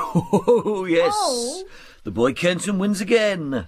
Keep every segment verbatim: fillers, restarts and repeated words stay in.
Oh, yes. Oh. The boy Kenton wins again.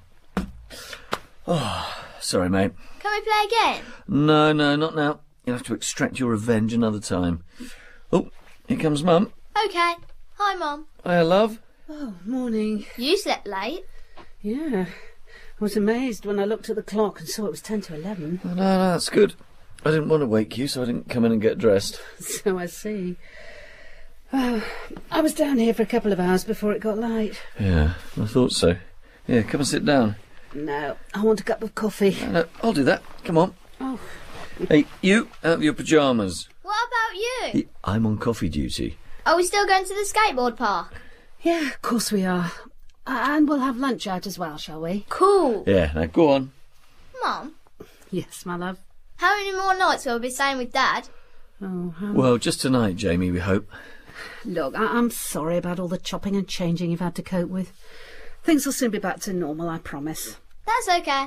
Oh, sorry, mate. Can we play again? No, no, not now. You'll have to extract your revenge another time. Oh, here comes Mum. OK. Hi, Mum. Hiya, love. Oh, morning. You slept late. Yeah. I was amazed when I looked at the clock and saw it was ten to eleven. No, no, that's good. I didn't want to wake you, so I didn't come in and get dressed. So I see. Oh, I was down here for a couple of hours before it got light. Yeah, I thought so. Yeah, come and sit down. No, I want a cup of coffee. No, no, I'll do that. Come on. Oh. Hey, you, out of your pyjamas. What about you? Hey, I'm on coffee duty. Are we still going to the skateboard park? Yeah, of course we are. Uh, and we'll have lunch out as well, shall we? Cool. Yeah, now go on. Mum, Yes, my love. how many more nights will we be staying with Dad? Oh, how... Well, just tonight, Jamie, we hope. Look, I- I'm sorry about all the chopping and changing you've had to cope with. Things will soon be back to normal, I promise. That's OK.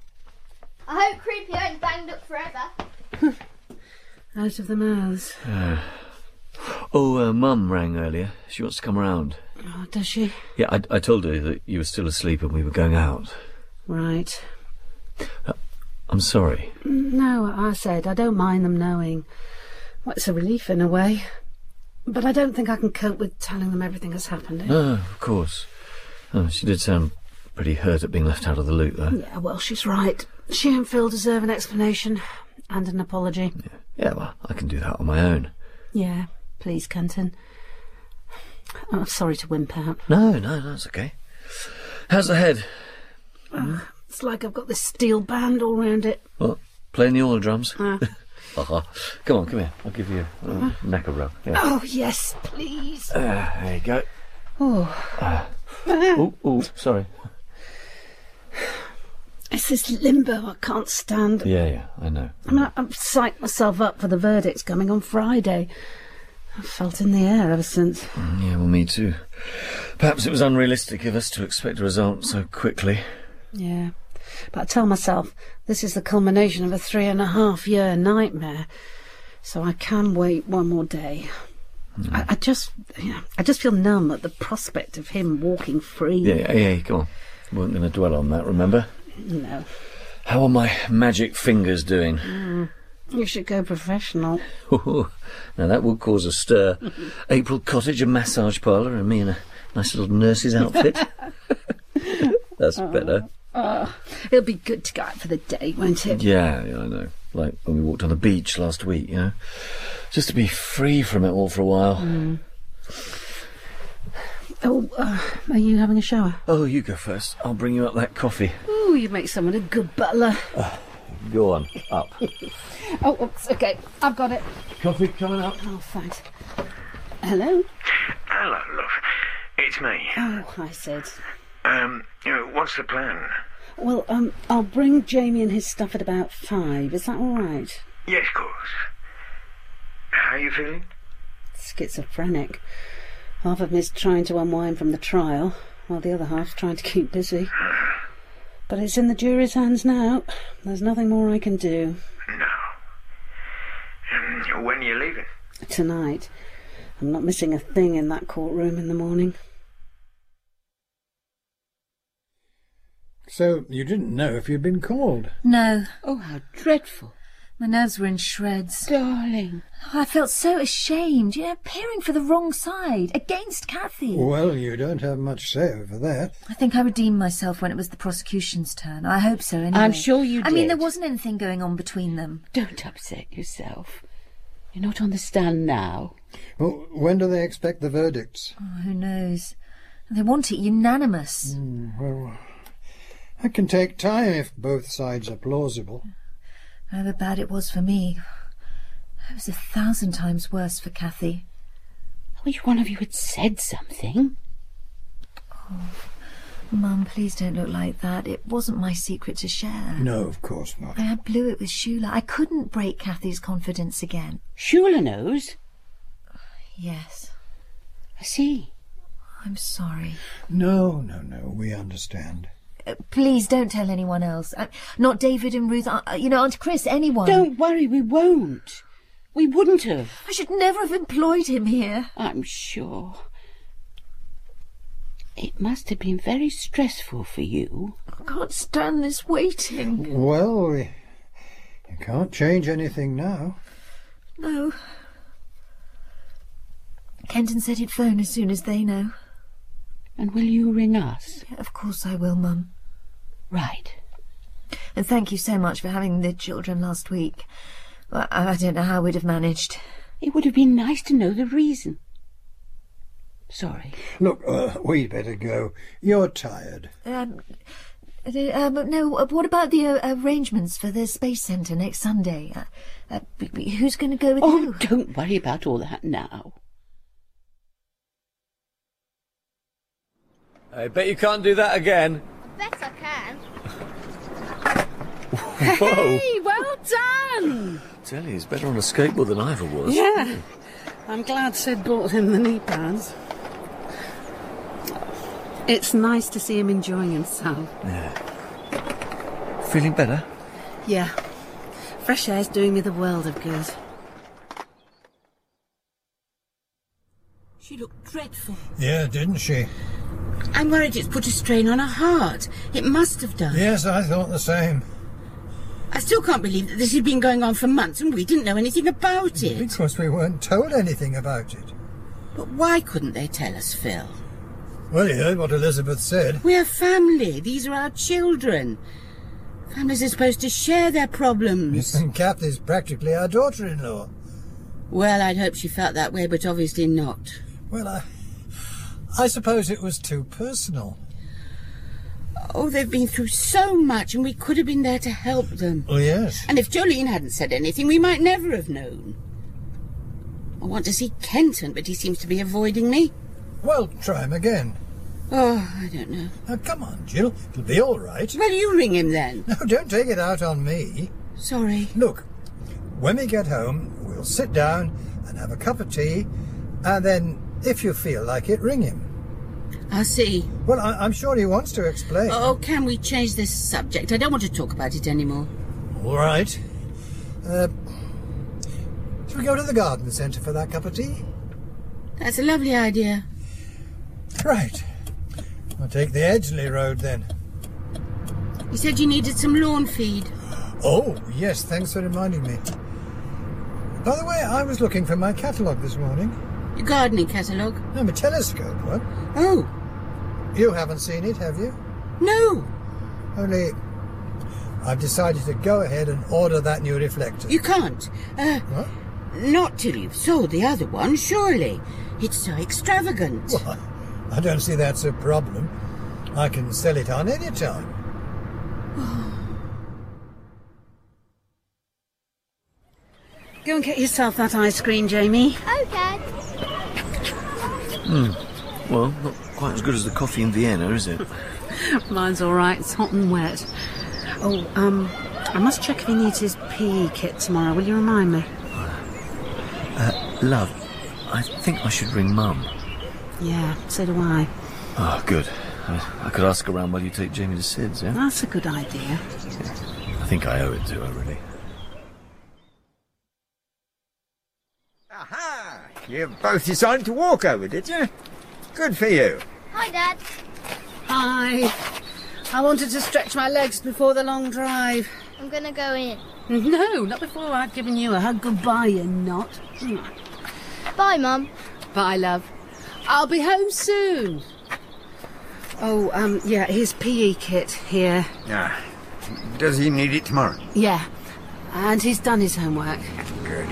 I hope Creepy ain't banged up forever. Out of the mouths. Oh, uh, Mum rang earlier. She wants to come round. Oh, does she? Yeah, I, I told her that you were still asleep and we were going out. Right. I'm sorry. No, I said I don't mind them knowing. Well, it's a relief in a way. But I don't think I can cope with telling them everything that's happened. No, of course. Oh, she did sound pretty hurt at being left out of the loop, though. Yeah, well, she's right. She and Phil deserve an explanation and an apology. Yeah, yeah, well, I can do that on my own. Yeah, please, Kenton. I'm sorry to wimp out. No, no, no, it's okay. How's the head? Oh, it's like I've got this steel band all round it. What? Playing the oil drums? Uh. uh-huh. Come on, come here. I'll give you a uh, neck a rub. Yeah. Oh, yes, please. Uh, there you go. Oh. Uh. Oh, oh, sorry. It's this limbo I can't stand. Yeah, yeah, I know. I mean, I've psyched myself up for the verdicts coming on Friday. I've felt in the air ever since. Mm, yeah, well, me too. Perhaps it was unrealistic of us to expect a result so quickly. Yeah. But I tell myself this is the culmination of a three and a half year nightmare. So I can wait one more day. Mm. I, I just you know, I just feel numb at the prospect of him walking free. Yeah, yeah, yeah, come on. We weren't going to dwell on that, remember? No. How are my magic fingers doing? Mm. You should go professional. Now that would cause a stir. April Cottage, a massage parlour, and me in a nice little nurse's outfit. That's oh, better. Oh, it'll be good to go out for the day, won't it? Yeah, yeah, I know. Like when we walked on the beach last week, you know. Just to be free from it all for a while. Mm. Oh, uh, are you having a shower? Oh, you go first. I'll bring you up that coffee. Ooh, you make someone a good butler. Uh, go on, up. Oh, oops, okay, I've got it. Coffee coming up. Oh, thanks. Hello? Hello, love. It's me. Oh, hi, Sid. Um, you know, what's the plan? Well, um, I'll bring Jamie and his stuff at about five. Is that all right? Yes, of course. How are you feeling? Schizophrenic. Half of me's trying to unwind from the trial, while the other half's trying to keep busy. But it's in the jury's hands now. There's nothing more I can do. No. Um, when are you leaving? Tonight. I'm not missing a thing in that courtroom in the morning. So you didn't know if you'd been called? No. Oh, how dreadful. My nerves were in shreds. Darling. I felt so ashamed, you know, appearing for the wrong side, against Kathy. Well, you don't have much say over that. I think I redeemed myself when it was the prosecution's turn. I hope so, anyway. I'm sure you did. I mean, there wasn't anything going on between them. Don't upset yourself. You're not on the stand now. Well, when do they expect the verdicts? Oh, who knows? They want it unanimous. Mm, well, that can take time if both sides are plausible. However bad it was for me, it was a thousand times worse for Kathy. I wish one of you had said something. Oh, Mum, please don't look like that. It wasn't my secret to share. No, of course not. I had blew it with Shula. I couldn't break Kathy's confidence again. Shula knows? Yes. I see. I'm sorry. No, no, no, we understand. Uh, please don't tell anyone else. Uh, not David and Ruth, uh, you know, Aunt Chris, anyone. Don't worry, we won't. We wouldn't have. I should never have employed him here. I'm sure. It must have been very stressful for you. I can't stand this waiting. Well, we, you can't change anything now. No. Kenton said he'd phone as soon as they know. And will you ring us? Yeah, of course I will, Mum. Right. And thank you so much for having the children last week. Well, I don't know how we'd have managed. It would have been nice to know the reason. Sorry. Look, uh, we'd better go. You're tired. Um, uh, um, no, uh, what about the uh, arrangements for the Space Centre next Sunday? Uh, uh, b- b- who's going to go with Oh, you? don't worry about all that now. I bet you can't do that again. Bet I can. Whoa. Hey, well done! Tell you, he's better on a skateboard than I ever was. Yeah. I'm glad Sid bought him the knee pads. It's nice to see him enjoying himself. Yeah. Feeling better? Yeah. Fresh air's doing me the world of good. She looked dreadful. Yeah, didn't she? I'm worried it's put a strain on her heart. It must have done. Yes, I thought the same. I still can't believe that this had been going on for months and we didn't know anything about it. Because we weren't told anything about it. But why couldn't they tell us, Phil? Well, you heard what Elizabeth said. We're family. These are our children. Families are supposed to share their problems. And Kath is practically our daughter-in-law. Well, I'd hoped she felt that way, but obviously not. Well, I... I suppose it was too personal. Oh, they've been through so much and we could have been there to help them. Oh, yes. And if Jolene hadn't said anything, we might never have known. I want to see Kenton, but he seems to be avoiding me. Well, try him again. Oh, I don't know. Now, come on, Jill. It'll be all right. Well, you ring him then. No, don't take it out on me. Sorry. Look, when we get home, we'll sit down and have a cup of tea, and then, if you feel like it, ring him. I'll see. Well, I I'm sure he wants to explain. Oh, can we change this subject? I don't want to talk about it anymore. All right. Uh, shall we go to the garden centre for that cup of tea? That's a lovely idea. Right. I'll take the Edgeley Road then. You said you needed some lawn feed. Oh, yes, thanks for reminding me. By the way, I was looking for my catalogue this morning. Your gardening catalogue? No, my telescope one. Oh, You haven't seen it, have you? no. Only, I've decided to go ahead and order that new reflector. You can't. Uh, What? not till you've sold the other one, surely. It's so extravagant. Well, I don't see that's a problem. I can sell it on any time. Go and get yourself that ice cream, Jamie. Okay. Well, not quite as good as the coffee in Vienna, is it? Mine's all right. It's hot and wet. Oh, um, I must check if he needs his P E kit tomorrow. Will you remind me? Uh, love, I think I should ring Mum. Yeah, so do I. Oh, good. I, I could ask around while you take Jamie to Sid's, yeah? That's a good idea. I think I owe it to her, really. Aha! You both decided to walk over, did you? Good for you. Hi, Dad. Hi. I wanted to stretch my legs before the long drive. I'm gonna go in. No, not before I've given you a hug goodbye, you not. Bye, Mum. Bye, love. I'll be home soon. Oh, um, yeah, his P E kit here. Ah, does he need it tomorrow? Yeah, and he's done his homework. Good.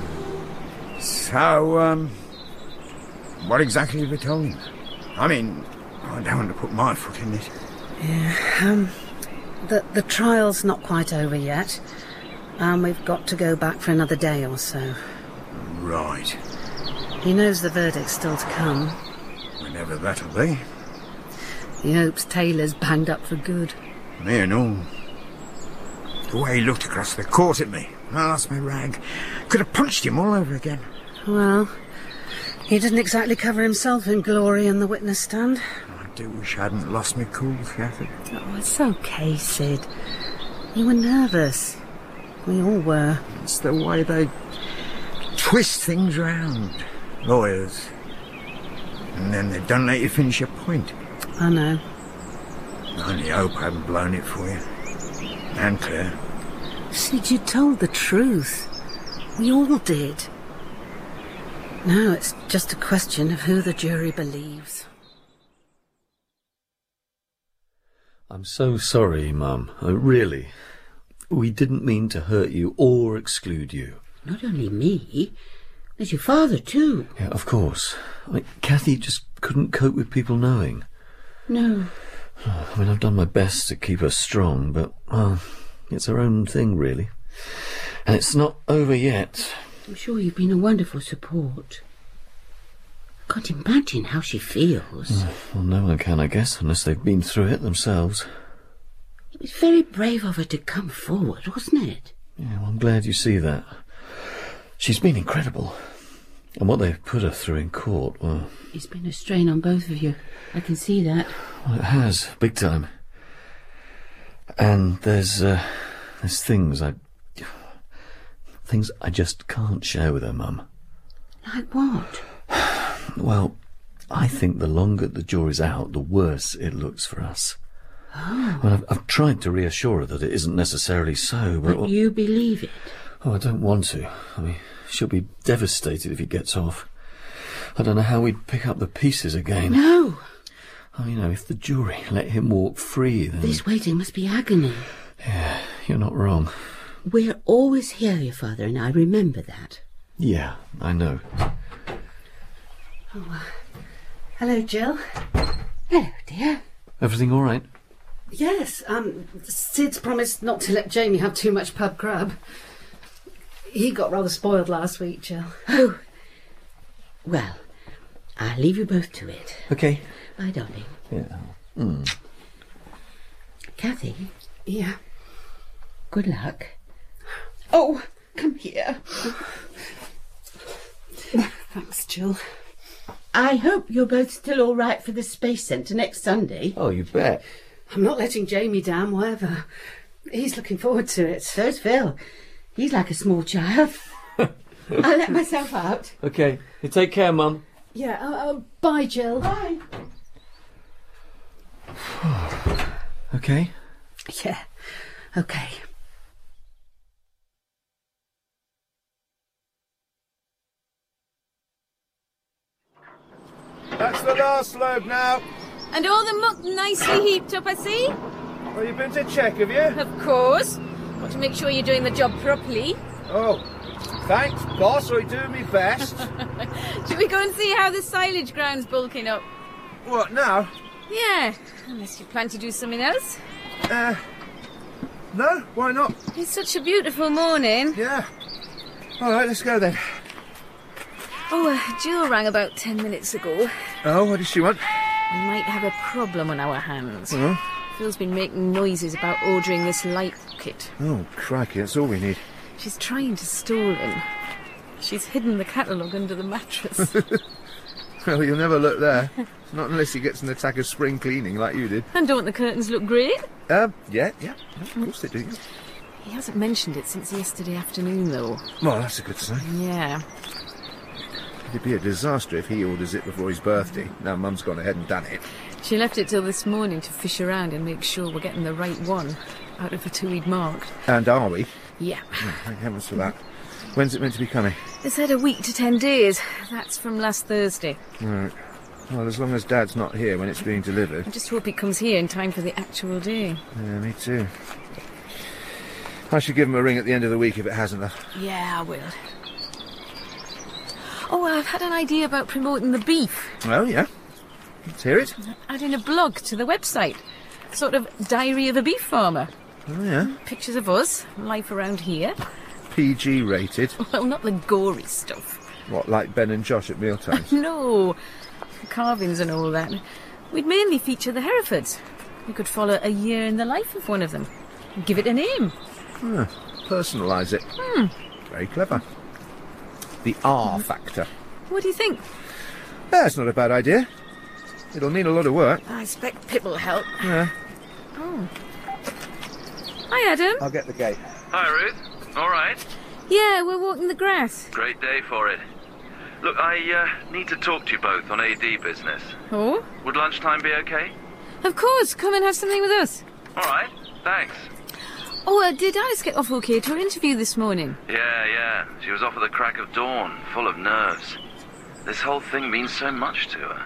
So, um, what exactly have you told him? I mean, I don't want to put my foot in it. Yeah, um, the, the trial's not quite over yet, and we've got to go back for another day or so. Right. He knows the verdict's still to come. Whenever that'll be. He hopes Taylor's banged up for good. Me and all. The way he looked across the court at me, I lost my rag. Could have punched him all over again. Well, he didn't exactly cover himself in glory in the witness stand. I do wish I hadn't lost my cool, Kathy. Oh, it's okay, Sid. You were nervous. We all were. It's the way they twist things round, lawyers. And then they don't let you finish your point. I know. I only hope I haven't blown it for you. And Claire. Sid, you told the truth. We all did. Now it's just a question of who the jury believes. I'm so sorry, Mum. Uh, really. We didn't mean to hurt you or exclude you. Not only me, there's your father too. Yeah, of course. I mean, Kathy just couldn't cope with people knowing. No. I mean, I've done my best to keep her strong, but, well, it's her own thing, really. And it's not over yet. I'm sure you've been a wonderful support. I can't imagine how she feels. Well, no one can, I guess, unless they've been through it themselves. It was very brave of her to come forward, wasn't it? Yeah, well, I'm glad you see that. She's been incredible. And what they've put her through in court, well... It's been a strain on both of you. I can see that. Well, it has, big time. And there's, uh, there's things I... Things I just can't share with her, Mum. Like what? Well, I think the longer the jury's out, the worse it looks for us. Oh. Well, I've, I've tried to reassure her that it isn't necessarily so, but... But you believe it? Oh, I don't want to. I mean, she'll be devastated if he gets off. I don't know how we'd pick up the pieces again. No! Oh, you know, if the jury let him walk free, then... This waiting must be agony. Yeah, you're not wrong. We're always here, your father and I, remember that. Yeah, I know. Oh, uh, hello, Jill. Hello, dear. Everything all right? Yes, um, Sid's promised not to let Jamie have too much pub grub. He got rather spoiled last week, Jill. Oh. Well, I'll leave you both to it. Okay. Bye, darling. Yeah. Mm. Kathy? Yeah? Good luck. Oh, come here. Thanks, Jill. I hope you're both still all right for the Space Centre next Sunday. Oh, you bet. I'm not letting Jamie down, whatever. He's looking forward to it. So's Phil. He's like a small child. I'll let myself out. Okay. You take care, Mum. Yeah, uh, uh, bye, Jill. Bye. Okay? Yeah, okay. That's the last load now. And all the muck nicely heaped up, I see? Well, you've been to check, have you? Of course. Want to make sure you're doing the job properly. Oh, thanks, boss. I do my best. Should we go and see how the silage ground's bulking up? What, now? Yeah, unless you plan to do something else. Uh, no, why not? It's such a beautiful morning. Yeah. All right, let's go then. Oh, uh, Jill rang about ten minutes ago. Oh, what does she want? We might have a problem on our hands. Oh? Phil's been making noises about ordering this light kit. Oh, crikey, that's all we need. She's trying to stall him. She's hidden the catalogue under the mattress. Well, you'll never look there. Not unless he gets an attack of spring cleaning like you did. And don't the curtains look great? Um, yeah, yeah, of course they do. He hasn't mentioned it since yesterday afternoon, though. Well, that's a good sign. Yeah. It'd be a disaster if he orders it before his birthday. Now Mum's gone ahead and done it. She left it till this morning to fish around and make sure we're getting the right one out of the two we'd marked. And are we? Yeah. Oh, thank heavens for that. When's it meant to be coming? They said a week to ten days. That's from last Thursday. Right. Well, as long as Dad's not here when it's being delivered. I just hope he comes here in time for the actual day. Yeah, me too. I should give him a ring at the end of the week if it hasn't, though. Yeah, I will. Oh, I've had an idea about promoting the beef. Well, yeah. Let's hear it. Adding a blog to the website. Sort of diary of a beef farmer. Oh, yeah. Pictures of us, life around here. P G rated. Well, not the gory stuff. What, like Ben and Josh at mealtimes? No. Carvings and all that. We'd mainly feature the Herefords. We could follow a year in the life of one of them. Give it a name. Ah, personalise it. Hmm. Very clever. The R factor. What do you think? That's not a bad idea. It'll need a lot of work. I expect Pip will help. Yeah. Oh. Hi, Adam. I'll get the gate. Hi, Ruth. All right? Yeah, we're walking the grass. Great day for it. Look, I uh, need to talk to you both on A D business. Oh? Would lunchtime be okay? Of course, come and have something with us. All right, thanks. Oh, uh, did Alice get off okay to her interview this morning? Yeah, yeah. She was off at the crack of dawn, full of nerves. This whole thing means so much to her.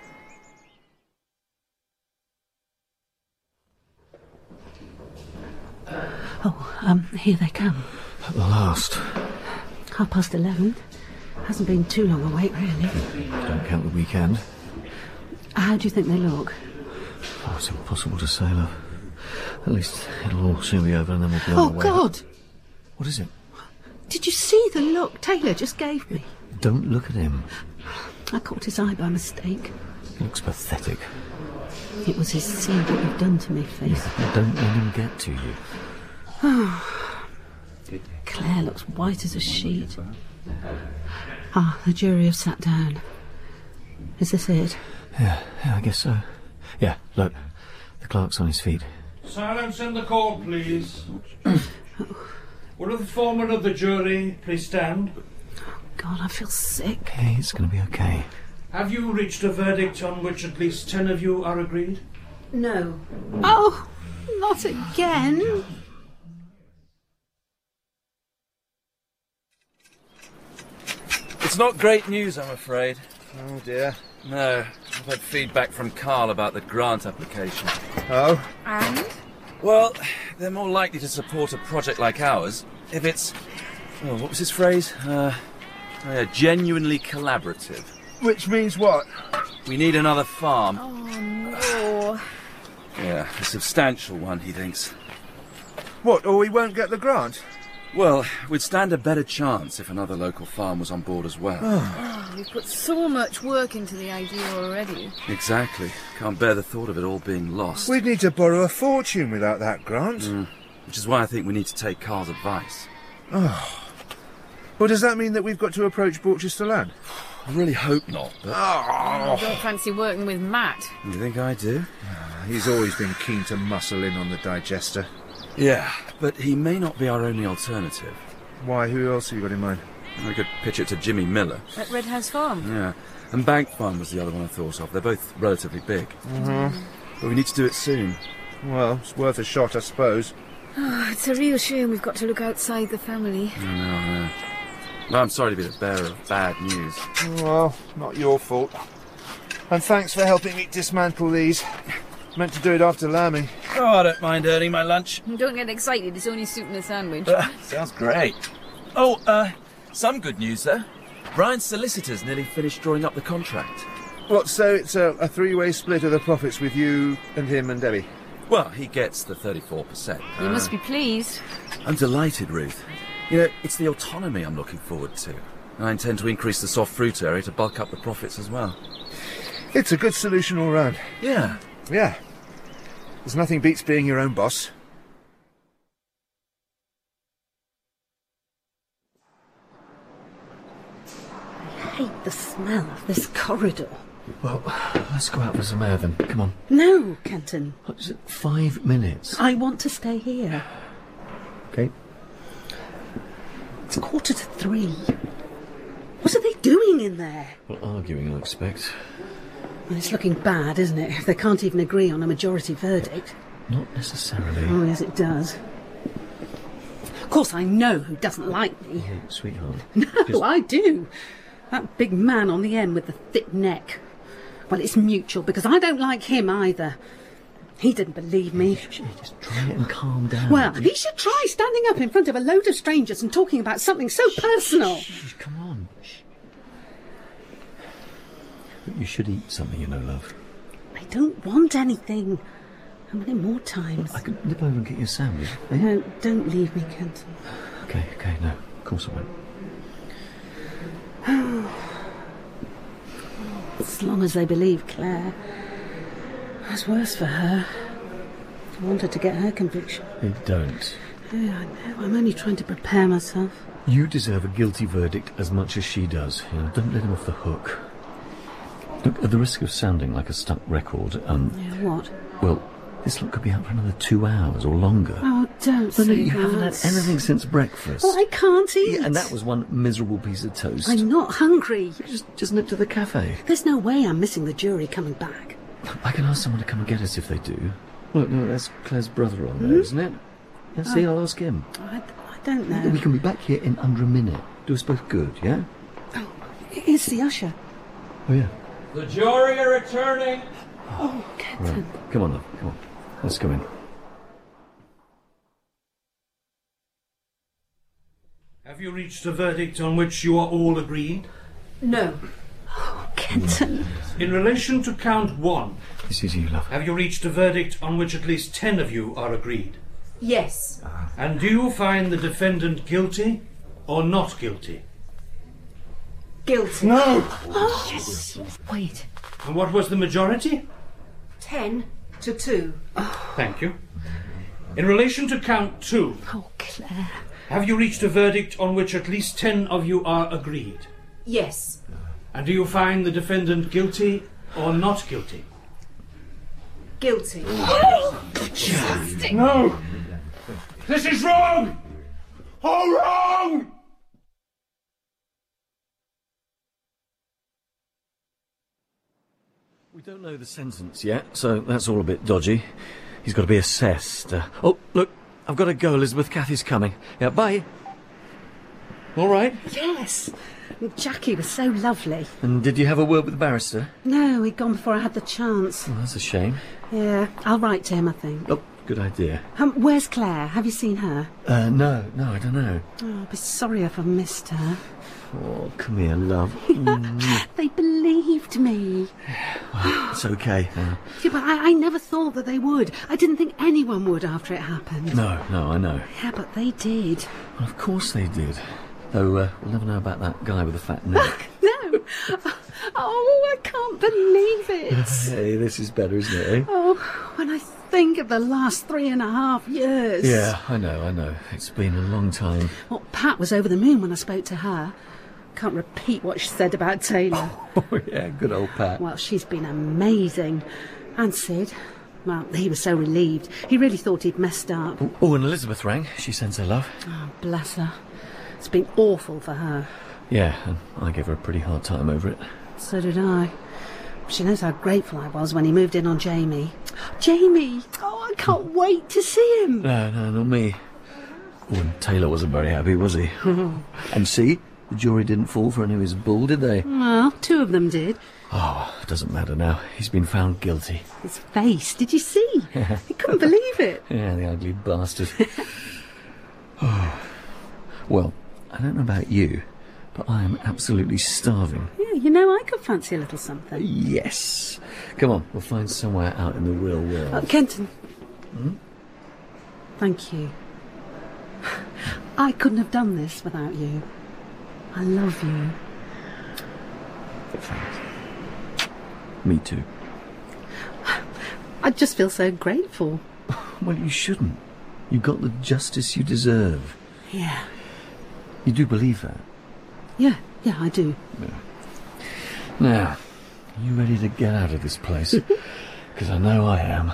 Oh, um, here they come. At last. Half past eleven. Hasn't been too long a wait, really. Don't count the weekend. How do you think they look? Oh, it's impossible to say, love. At least it'll all soon be over and then we'll be on Oh, our way. God! What is it? Did you see the look Taylor just gave me? Don't look at him. I caught his eye by mistake. He looks pathetic. It was his see what you've done to me face. Yeah, don't let him get to you. Oh. Claire looks white as a sheet. Ah, the jury have sat down. Is this it? Yeah, yeah, I guess so. Yeah, look, the clerk's on his feet. Silence in the court, please. Will the foreman of the jury please stand? God, I feel sick. Okay, it's going to be okay. Have you reached a verdict on which at least ten of you are agreed? No. Oh, not again. It's not great news, I'm afraid. Oh, dear. No, I've had feedback from Carl about the grant application. Oh? And? Well, they're more likely to support a project like ours if it's... Oh, what was his phrase? Uh, oh yeah, genuinely collaborative. Which means what? We need another farm. Oh, no. Yeah, a substantial one, he thinks. What, or we won't get the grant? Well, we'd stand a better chance if another local farm was on board as well. Oh, we've put so much work into the idea already. Exactly. Can't bear the thought of it all being lost. We'd need to borrow a fortune without that grant. Mm, which is why I think we need to take Carl's advice. Oh. Well, does that mean that we've got to approach Borchester Land? I really hope not, but... Oh. I don't fancy working with Matt. You think I do? He's always been keen to muscle in on the digester. Yeah, but he may not be our only alternative. Why, who else have you got in mind? I could pitch it to Jimmy Miller. At Red House Farm? Yeah, and Bank Farm was the other one I thought of. They're both relatively big. Mm-hmm. But we need to do it soon. Well, it's worth a shot, I suppose. Oh, it's a real shame we've got to look outside the family. I know, I know. Well, I'm sorry to be the bearer of bad news. Well, not your fault. And thanks for helping me dismantle these. Meant to do it after lambing. Oh, I don't mind earning my lunch. Don't get excited, it's only soup and a sandwich. Uh, sounds great. Oh, uh, some good news, though. Brian's solicitors nearly finished drawing up the contract. What, so it's a, a three-way split of the profits with you and him and Debbie? Well, he gets the thirty-four percent. You uh, must be pleased. I'm delighted, Ruth. You know, it's the autonomy I'm looking forward to. And I intend to increase the soft fruit area to bulk up the profits as well. It's a good solution all round. Yeah. Yeah. There's nothing beats being your own boss. I hate the smell of this corridor. Well, let's go out for some air then. Come on. No, Kenton. What is it? Five minutes? I want to stay here. Okay. It's quarter to three. What are they doing in there? Well, arguing, I expect. Well, it's looking bad, isn't it? If they can't even agree on a majority verdict. Not necessarily. Oh, yes, it does. Of course, I know who doesn't like me. Oh, sweetheart. No, Just... I do. That big man on the end with the thick neck. Well, it's mutual, because I don't like him either. He didn't believe me. Just try it and calm down. Well, he should try standing up in front of a load of strangers and talking about something so shh, personal. Shh, shh, come on. Shh. You should eat something, you know, love. I don't want anything. How many more times? I could nip over and get you a sandwich. Eh? No, don't leave me, Kenton. Okay, okay, no. Of course I won't. As long as they believe Claire. That's worse for her. I want her to get her conviction. You don't. Yeah, I know. I'm only trying to prepare myself. You deserve a guilty verdict as much as she does. You know, don't let him off the hook. Look, at the risk of sounding like a stuck record, um... Yeah, what? Well, this lot could be out for another two hours or longer. Oh, don't no, say no, you that. haven't had anything since breakfast. Well, I can't eat. Yeah, and that was one miserable piece of toast. I'm not hungry. Just, just nip to the cafe. There's no way I'm missing the jury coming back. I can ask someone to come and get us if they do. Look, no, that's Claire's brother on there, isn't it? Yeah, see, Oh. I'll ask him. I, I don't know. We can be back here in under a minute. Do us both good, yeah? It's the usher. Oh, yeah. The jury are returning. Oh, Kenton. Right. Come on, love. Come on. Let's go in. Have you reached a verdict on which you are all agreed? No. Oh, Kenton. In relation to count one, This is you, love. have you reached a verdict on which at least ten of you are agreed? Yes. And do you find the defendant guilty or not guilty? Guilty. No! Oh, yes. Wait. And what was the majority? Ten to two. Thank you. In relation to count two, Oh, Claire. have you reached a verdict on which at least ten of you are agreed? Yes. And do you find the defendant guilty or not guilty? Guilty. No! This is wrong! All wrong! We don't know the sentence yet, so that's all a bit dodgy. He's got to be assessed. Uh, oh, look, I've got to go, Elizabeth. Kathy's coming. Yeah, bye. All right. Yes. Jackie was so lovely. And did you have a word with the barrister? No, he'd gone before I had the chance. Well, that's a shame. Yeah, I'll write to him, I think. Oh, good idea. Um, where's Claire? Have you seen her? Uh, no, no, I don't know. Oh, I'll be sorry if I missed her. Oh, come here, love. Mm. They believed me. Well, it's okay. Uh, Yeah, but I, I never thought that they would. I didn't think anyone would after it happened. no, no, I know. Yeah, but they did. Well, of course they did. Though uh, we'll never know about that guy with the fat neck. No. Oh, I can't believe it. Hey, this is better, isn't it, eh? Oh, when I think of the last three and a half years. Yeah, I know, I know. It's been a long time. Well, Pat was over the moon when I spoke to her. Can't repeat what she said about Taylor. Oh, yeah, good old Pat. Well, she's been amazing. And Sid. Well, he was so relieved. He really thought he'd messed up. Oh, and Elizabeth rang. She sends her love. Oh, bless her. It's been awful for her. Yeah, and I gave her a pretty hard time over it. So did I. She knows how grateful I was when he moved in on Jamie. Jamie! Oh, I can't wait to see him. No, no, not me. Oh, and Taylor wasn't very happy, was he? And see, the jury didn't fall for any of his bull, did they? Well, two of them did. Oh, it doesn't matter now. He's been found guilty. His face, did you see? He couldn't believe it. Yeah, the ugly bastard. Oh. Well, I don't know about you, but I am absolutely starving. Yeah, you know, I could fancy a little something. Yes. Come on, we'll find somewhere out in the real world. Uh, Kenton. Hmm? Thank you. I couldn't have done this without you. I love you. Thanks. Me too. I just feel so grateful. Well, you shouldn't. You got the justice you deserve. Yeah. You do believe that? Yeah, yeah, I do. Yeah. Now, are you ready to get out of this place? Because I know I am.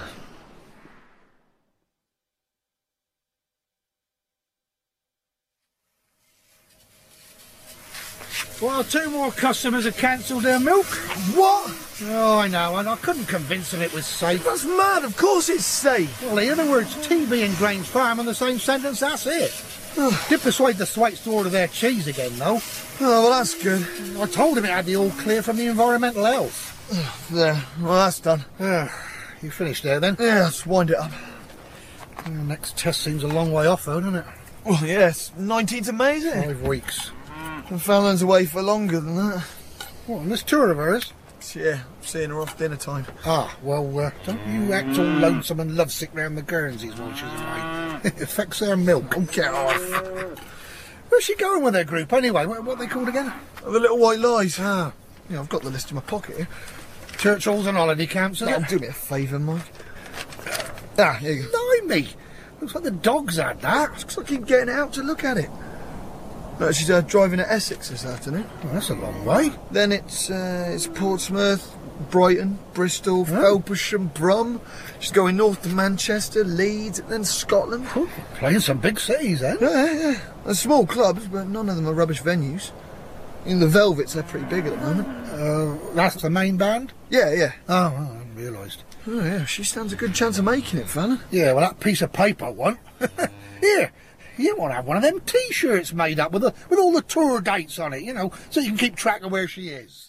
Well, two more customers have cancelled their milk. What? Oh, I know, and I couldn't convince them it was safe. That's mad. Of course it's safe. Well, in other words, T B and Grange Farm in the same sentence, that's it. Did persuade the Thwaites to order their cheese again, though. Oh, well, that's good. I told him it had the all clear from the environmental health. There. Well, that's done. Yeah, you finished there, then? Yeah, let's wind it up. The next test seems a long way off, though, doesn't it? Well, yes, nineteenth of May, isn't it? Five weeks. And Fallon's away for longer than that. What, on this tour of hers? Yeah, seeing her off dinner time. Ah, well, uh, don't you act all lonesome and lovesick round the Guernseys while she's away. It affects her milk. Oh, get off. Where's she going with her group, anyway? What, what are they called again? The Little White Lies. Ah, Yeah, I've got the list in my pocket here. church halls and holiday camps, isn't That'll it? do me a favour, Mike. Ah, here you go. Blimey! Looks like the dogs had that. Looks like keep getting out to look at it. No, she's uh, driving at Essex this afternoon. Well, that's a long way. Then it's uh, it's Portsmouth, Brighton, Bristol, Oh. Felpersham, Brum. She's going north to Manchester, Leeds, then Scotland. Oh, playing some big cities, eh? Yeah, yeah, yeah. They're small clubs, but none of them are rubbish venues. In the Velvets, they're pretty big at the moment. Uh, that's the main band? Yeah, yeah. Oh, well, realised. Oh, yeah, she stands a good chance of making it, fella. Yeah, well, that piece of paper I want. Here, you want to have one of them T-shirts made up with the, with all the tour dates on it, you know, so you can keep track of where she is.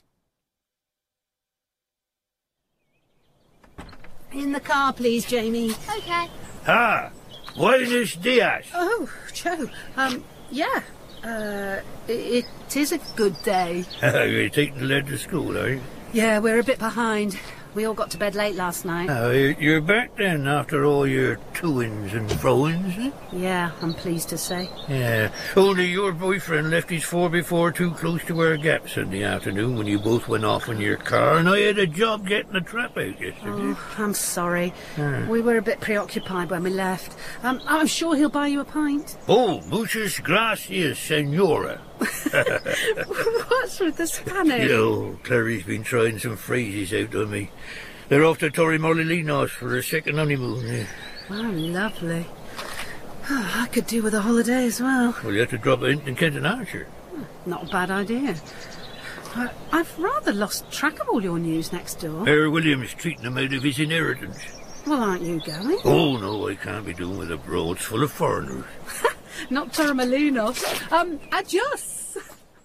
In the car, please, Jamie. Okay. Ah, buenos dias. Oh, Joe. Um, yeah. Uh, it, it is a good day. You're taking the lad to school, are you? Yeah, we're a bit behind. We all got to bed late last night. Oh, you're back then after all your to-ins and fro-ins, eh? Yeah, I'm pleased to say. Yeah, only your boyfriend left his four by four too close to our gaps in the afternoon when you both went off in your car, and I had a job getting the trap out yesterday. Oh, I'm sorry. Ah. We were a bit preoccupied when we left. Um, I'm sure he'll buy you a pint. Oh, muchas gracias, senora. What's with the Spanish? Yo, Clary's been trying some phrases out on me. They're off to Torremolinos for a second honeymoon. Yeah. Oh, lovely. Oh, I could do with a holiday as well. Well, you have to drop in in Kenton Archer. Not a bad idea. I, I've rather lost track of all your news next door. Herr William's treating him out of his inheritance. Well, aren't you going? Oh, no, I can't be doing with a broads full of foreigners. Not Torremolinos. Um, adios.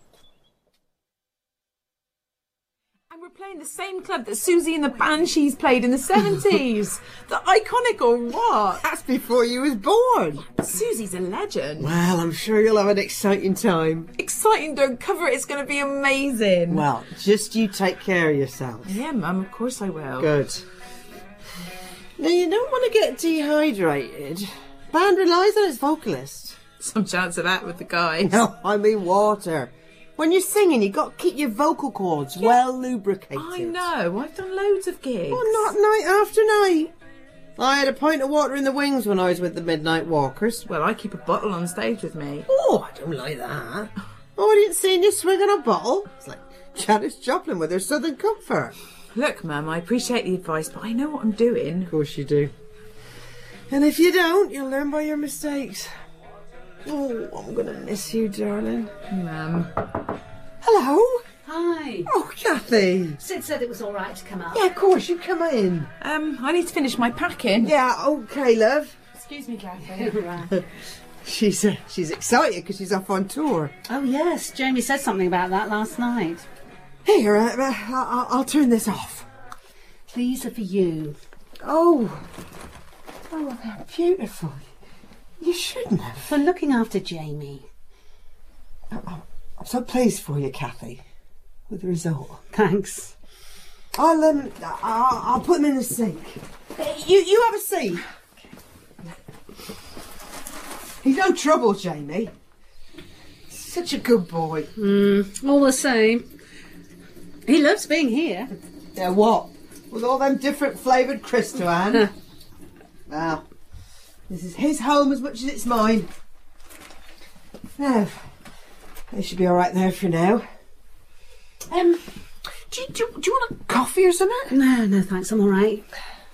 And we're playing the same club that Susie and the Banshees played in the seventies. The iconic or what? That's before you was born. Susie's a legend. Well, I'm sure you'll have an exciting time. Exciting, don't cover it. It's going to be amazing. Well, just you take care of yourself. Yeah, Mum, of course I will. Good. Now, you don't want to get dehydrated. Band relies on its vocalist. Some chance of that with the guys. No, I mean water. When you're singing, you've got to keep your vocal cords yeah. well lubricated. I know. I've done loads of gigs. Well, not night after night. I had a pint of water in the wings when I was with the Midnight Walkers. Well, I keep a bottle on stage with me. Oh, I don't like that. Oh, I didn't see you swing on a bottle. It's like Janis Joplin with her Southern Comfort. Look, Mum, I appreciate the advice, but I know what I'm doing. Of course you do. And if you don't, you'll learn by your mistakes. Oh, I'm going to miss you, darling. Mum. Hello. Hi. Oh, Kathy. Sid said it was all right to come up. Yeah, of course, you come in. Um, I need to finish my packing. Yeah, okay, love. Excuse me, Kathy. Right. She's uh, she's excited because she's off on tour. Oh, yes. Jamie said something about that last night. Here, uh, uh, I'll, I'll turn this off. These are for you. Oh. Oh, they're beautiful. You shouldn't have. For looking after Jamie. Oh, I'm so pleased for you, Kathy, with the result. Thanks. I'll um, I'll, I'll put them in the sink. You you have a seat. He's no trouble, Jamie. Such a good boy. Mm, all the same. He loves being here. Yeah, what? With all them different flavoured crisps to hand. Well, this is his home as much as it's mine. Now, they should be all right there for now. Um, do you, do, you, do you want a coffee or something? No, no, thanks. I'm all right.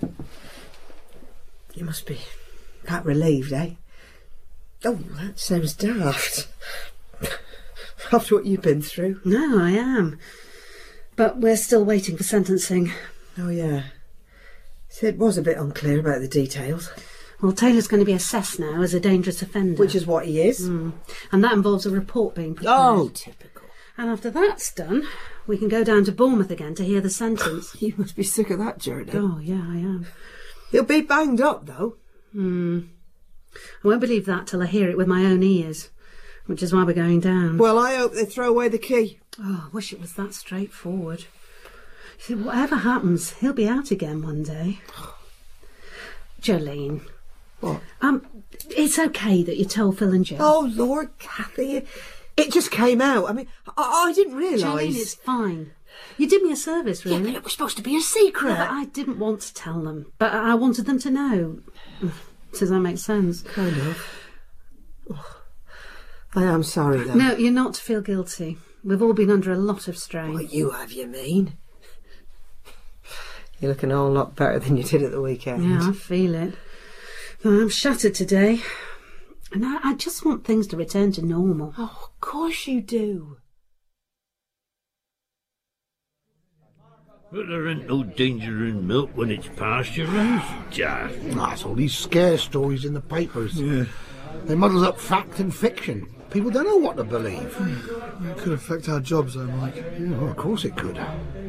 You must be quite relieved, eh? Oh, that sounds daft. After what you've been through. No, I am. But we're still waiting for sentencing. Oh, yeah. Sid was a bit unclear about the details. Well, Taylor's going to be assessed now as a dangerous offender. Which is what he is. Mm. And that involves a report being prepared. Oh, typical. And after that's done, we can go down to Bournemouth again to hear the sentence. You must be sick of that journey. Oh, yeah, I am. He'll be banged up, though. Hmm. I won't believe that till I hear it with my own ears, which is why we're going down. Well, I hope they throw away the key. Oh, I wish it was that straightforward. See, whatever happens, he'll be out again one day. Jolene. What? Um, it's okay that you told Phil and Jill. Oh, Lord, Kathy. It just came out. I mean, I, I didn't realise. Jolene, it's fine. You did me a service, really. Yeah, but it was supposed to be a secret. Yeah, but I didn't want to tell them, but I wanted them to know. Does that make sense? Kind of. Oh, I am sorry, though. No, you're not to feel guilty. We've all been under a lot of strain. What you have, you mean? You're looking a whole lot better than you did at the weekend. Yeah, I feel it. I'm shattered today. And I, I just want things to return to normal. Oh, of course you do. But there ain't no danger in milk when it's pasteurised. Just. That's all these scare stories in the papers. Yeah. They muddle up fact and fiction. People don't know what to believe. It could affect our jobs, though, Mike. Yeah, well, of course it could.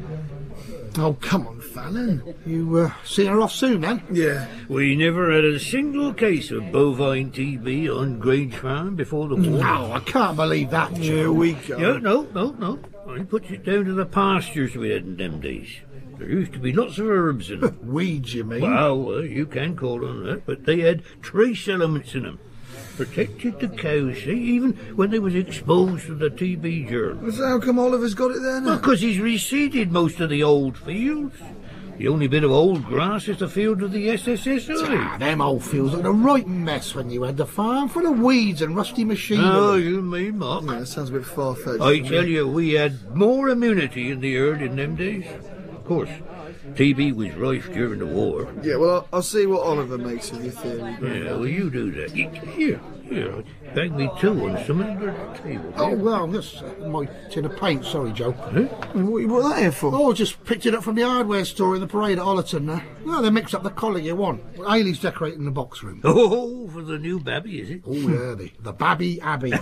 Oh, come on, Fallon. You uh, seeing her off soon, then? Yeah. We never had a single case of bovine T B on Grange Farm before the war. No, I can't believe that, Joe. Here we go. No, no, no, no. I puts it down to the pastures we had in them days. There used to be lots of herbs in them. Weeds, you mean? Well, uh, you can call on that, but they had trace elements in them. Protected the cows, see, even when they was exposed to the T B germ. So how come Oliver's got it there now? Well, because he's reseeded most of the old fields. The only bit of old grass is the field of the S S S I. Ah, them old fields looked a right mess when you had the farm, full of weeds and rusty machinery. Oh, you mean, Mark? Yeah, that sounds a bit far-fetched. I tell you, we had more immunity in the herd in them days. Of course, T B was rife during the war. Yeah, well, I'll, I'll see what Oliver makes of your theory. Yeah, well, you do that. Here, here, bag me two on some under the table. Oh, well, that's uh, my tin of paint. Sorry, Joe. Huh? What you brought that here for? Oh, just picked it up from the hardware store in the parade at Ollerton there. Well, they mixed up the colour you want. Ailey's decorating the box room. Oh, for the new babby, is it? Oh, yeah, the, the Babby Abbey.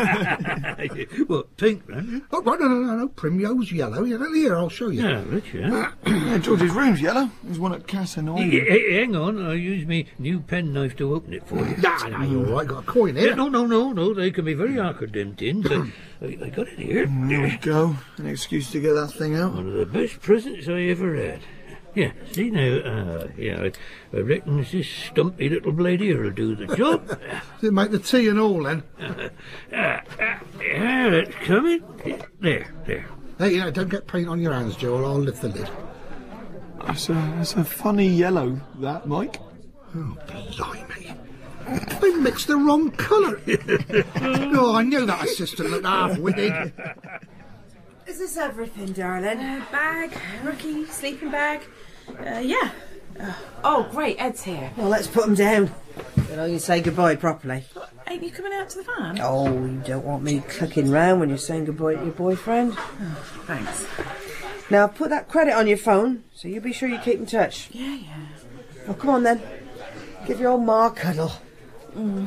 What, pink, then? Oh, right, no, no, no, no, primrose yellow. Yeah, here, I'll show you. Yeah, rich, yeah. Yeah, George's room's yellow. There's one at Casa Hey, Nine. hey, hang on, I'll use me new penknife to open it for you. Nah, nah, you're all right. Got a coin here. Yeah, no, no, no, no, they can be very awkward, them tins. I, I, I got it here. There we go. An excuse to get that thing out. One of the best presents I ever had. Yeah, see now, uh, yeah, I, I reckon this stumpy little blade here will do the job. Does it make the tea and all, then? uh, uh, uh, yeah, that's coming. There, there. Hey, you know, don't get paint on your hands, Joel. I'll lift the lid. It's a, it's a funny yellow, that, Mike. Oh, blimey. They mixed the wrong colour. Oh, I knew that assistant looked half-witted. Is this everything, darling? Uh, bag, rookie, sleeping bag. Uh, yeah. Uh, oh, great, Ed's here. Well, let's put them down. Then I can say goodbye properly. Ain't you coming out to the farm? Oh, you don't want me clicking round when you're saying goodbye to your boyfriend. Oh, thanks. Now, put that credit on your phone, so you be sure you keep in touch. Yeah, yeah. Oh, come on then. Give your old ma a cuddle. Mm.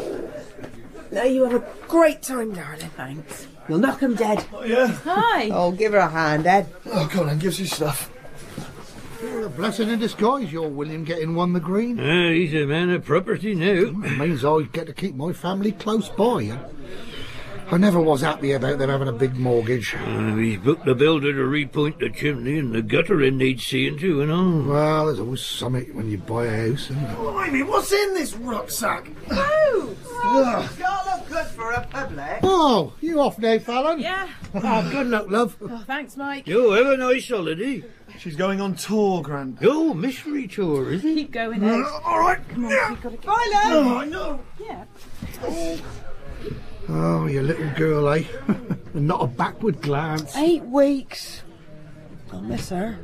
Now you have a great time, darling. Thanks. You'll knock him dead. Oh, yeah. Hi. Oh, give her a hand, Ed. Oh, go on then, give us your stuff. You're a blessing in disguise, you're William getting one the green. Uh, he's a man of property now. It means I get to keep my family close by. I never was happy about them having a big mortgage. Uh, he's booked a builder to repoint the chimney and the gutter in needs seeing to and all. Well, there's always something when you buy a house, isn't there? Blimey, what's in this rucksack? Oh, oh it's got to look good for a public. Oh, you off now, Fallon? Yeah. Oh, good luck, love. Oh, thanks, Mike. You have a nice holiday. She's going on tour, Grand. Oh, mystery tour, is it? Keep going, Ed. Uh, all right. Come on, Yeah. you've got to go. Bye, love. Oh, I know. Yeah. Oh. Oh, you little girl, eh? And not a backward glance. Eight weeks. I'll miss her.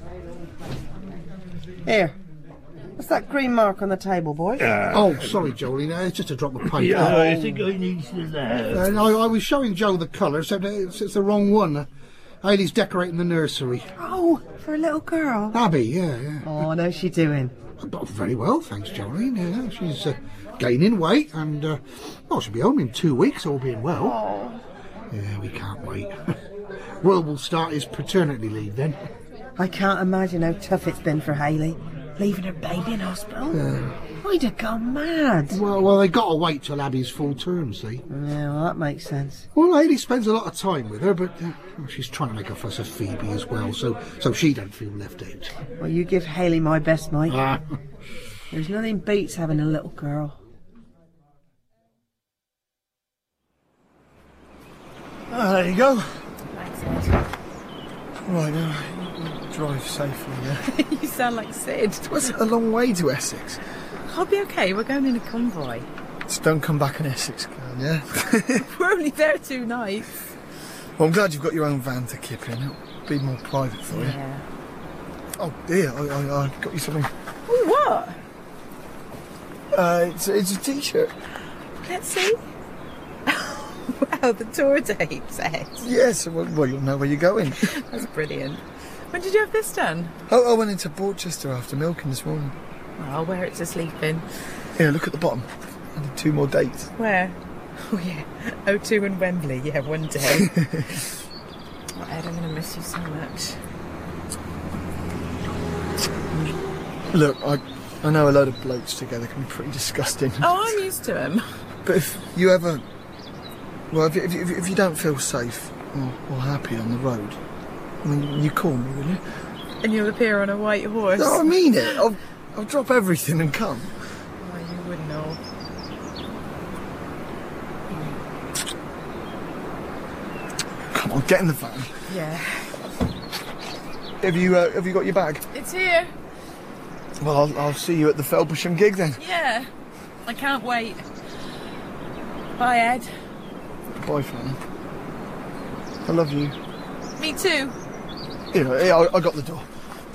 Here. What's that green mark on the table, boy? Uh, Oh, sorry, Jolie. No, it's just a drop of paint. yeah, Oh. I think I need to laugh. Uh, no, I was showing Joe the colour, so it's, it's the wrong one. Uh, Ailey's decorating the nursery. Oh, for a little girl. Abby, yeah, yeah. Oh, how's she doing? Oh, very well, thanks, Jolene. Yeah, she's uh, gaining weight, and uh, well, she'll be home in two weeks, all being well. Oh. Yeah, we can't wait. Will will start his paternity leave then. I can't imagine how tough it's been for Hayley, leaving her baby in hospital. Yeah. I'd have gone mad. Well, well, they got to wait till Abby's full term, see. Yeah, well, that makes sense. Well, Hayley spends a lot of time with her, but uh, well, she's trying to make a fuss of Phoebe as well, so so she don't feel left out. Well, you give Hayley my best, Mike. Ah. There's nothing beats having a little girl. Ah, there you go. Thanks, Ed. Right, now, drive safely, yeah? You sound like Sid. It's a long way to Essex. I'll be okay. We're going in a convoy. Just don't come back in Essex, girl, yeah? We're only there two nights. Well, I'm glad you've got your own van to kip in. It'll be more private for you. Yeah. Oh, dear, I, I, I got you something. Ooh, what? Uh, it's, it's a T-shirt. Let's see. Wow, the tour date, Ed. Yes, well, well, you'll know where you're going. That's brilliant. When did you have this done? Oh, I went into Borchester after milking this morning. Well, I'll wear it to sleep in. Here, look at the bottom. I did two more dates. Where? Oh, yeah. O two and Wembley. Yeah, one day. Oh, Ed, I'm going to miss you so much. Look, I, I know a load of blokes together can be pretty disgusting. Oh, I'm used to them. But if you ever... Well, if, if, if, if you don't feel safe or, or happy on the road, I mean, you call me, will you? And you'll appear on a white horse. No, I mean it. I'll, I'll drop everything and come. Oh, you wouldn't know. Come on, get in the van. Yeah. Have you, uh, have you got your bag? It's here. Well, I'll, I'll see you at the Felpersham gig then. Yeah. I can't wait. Bye, Ed. Bye, Fanny. I love you. Me too. Here, here I, I got the door.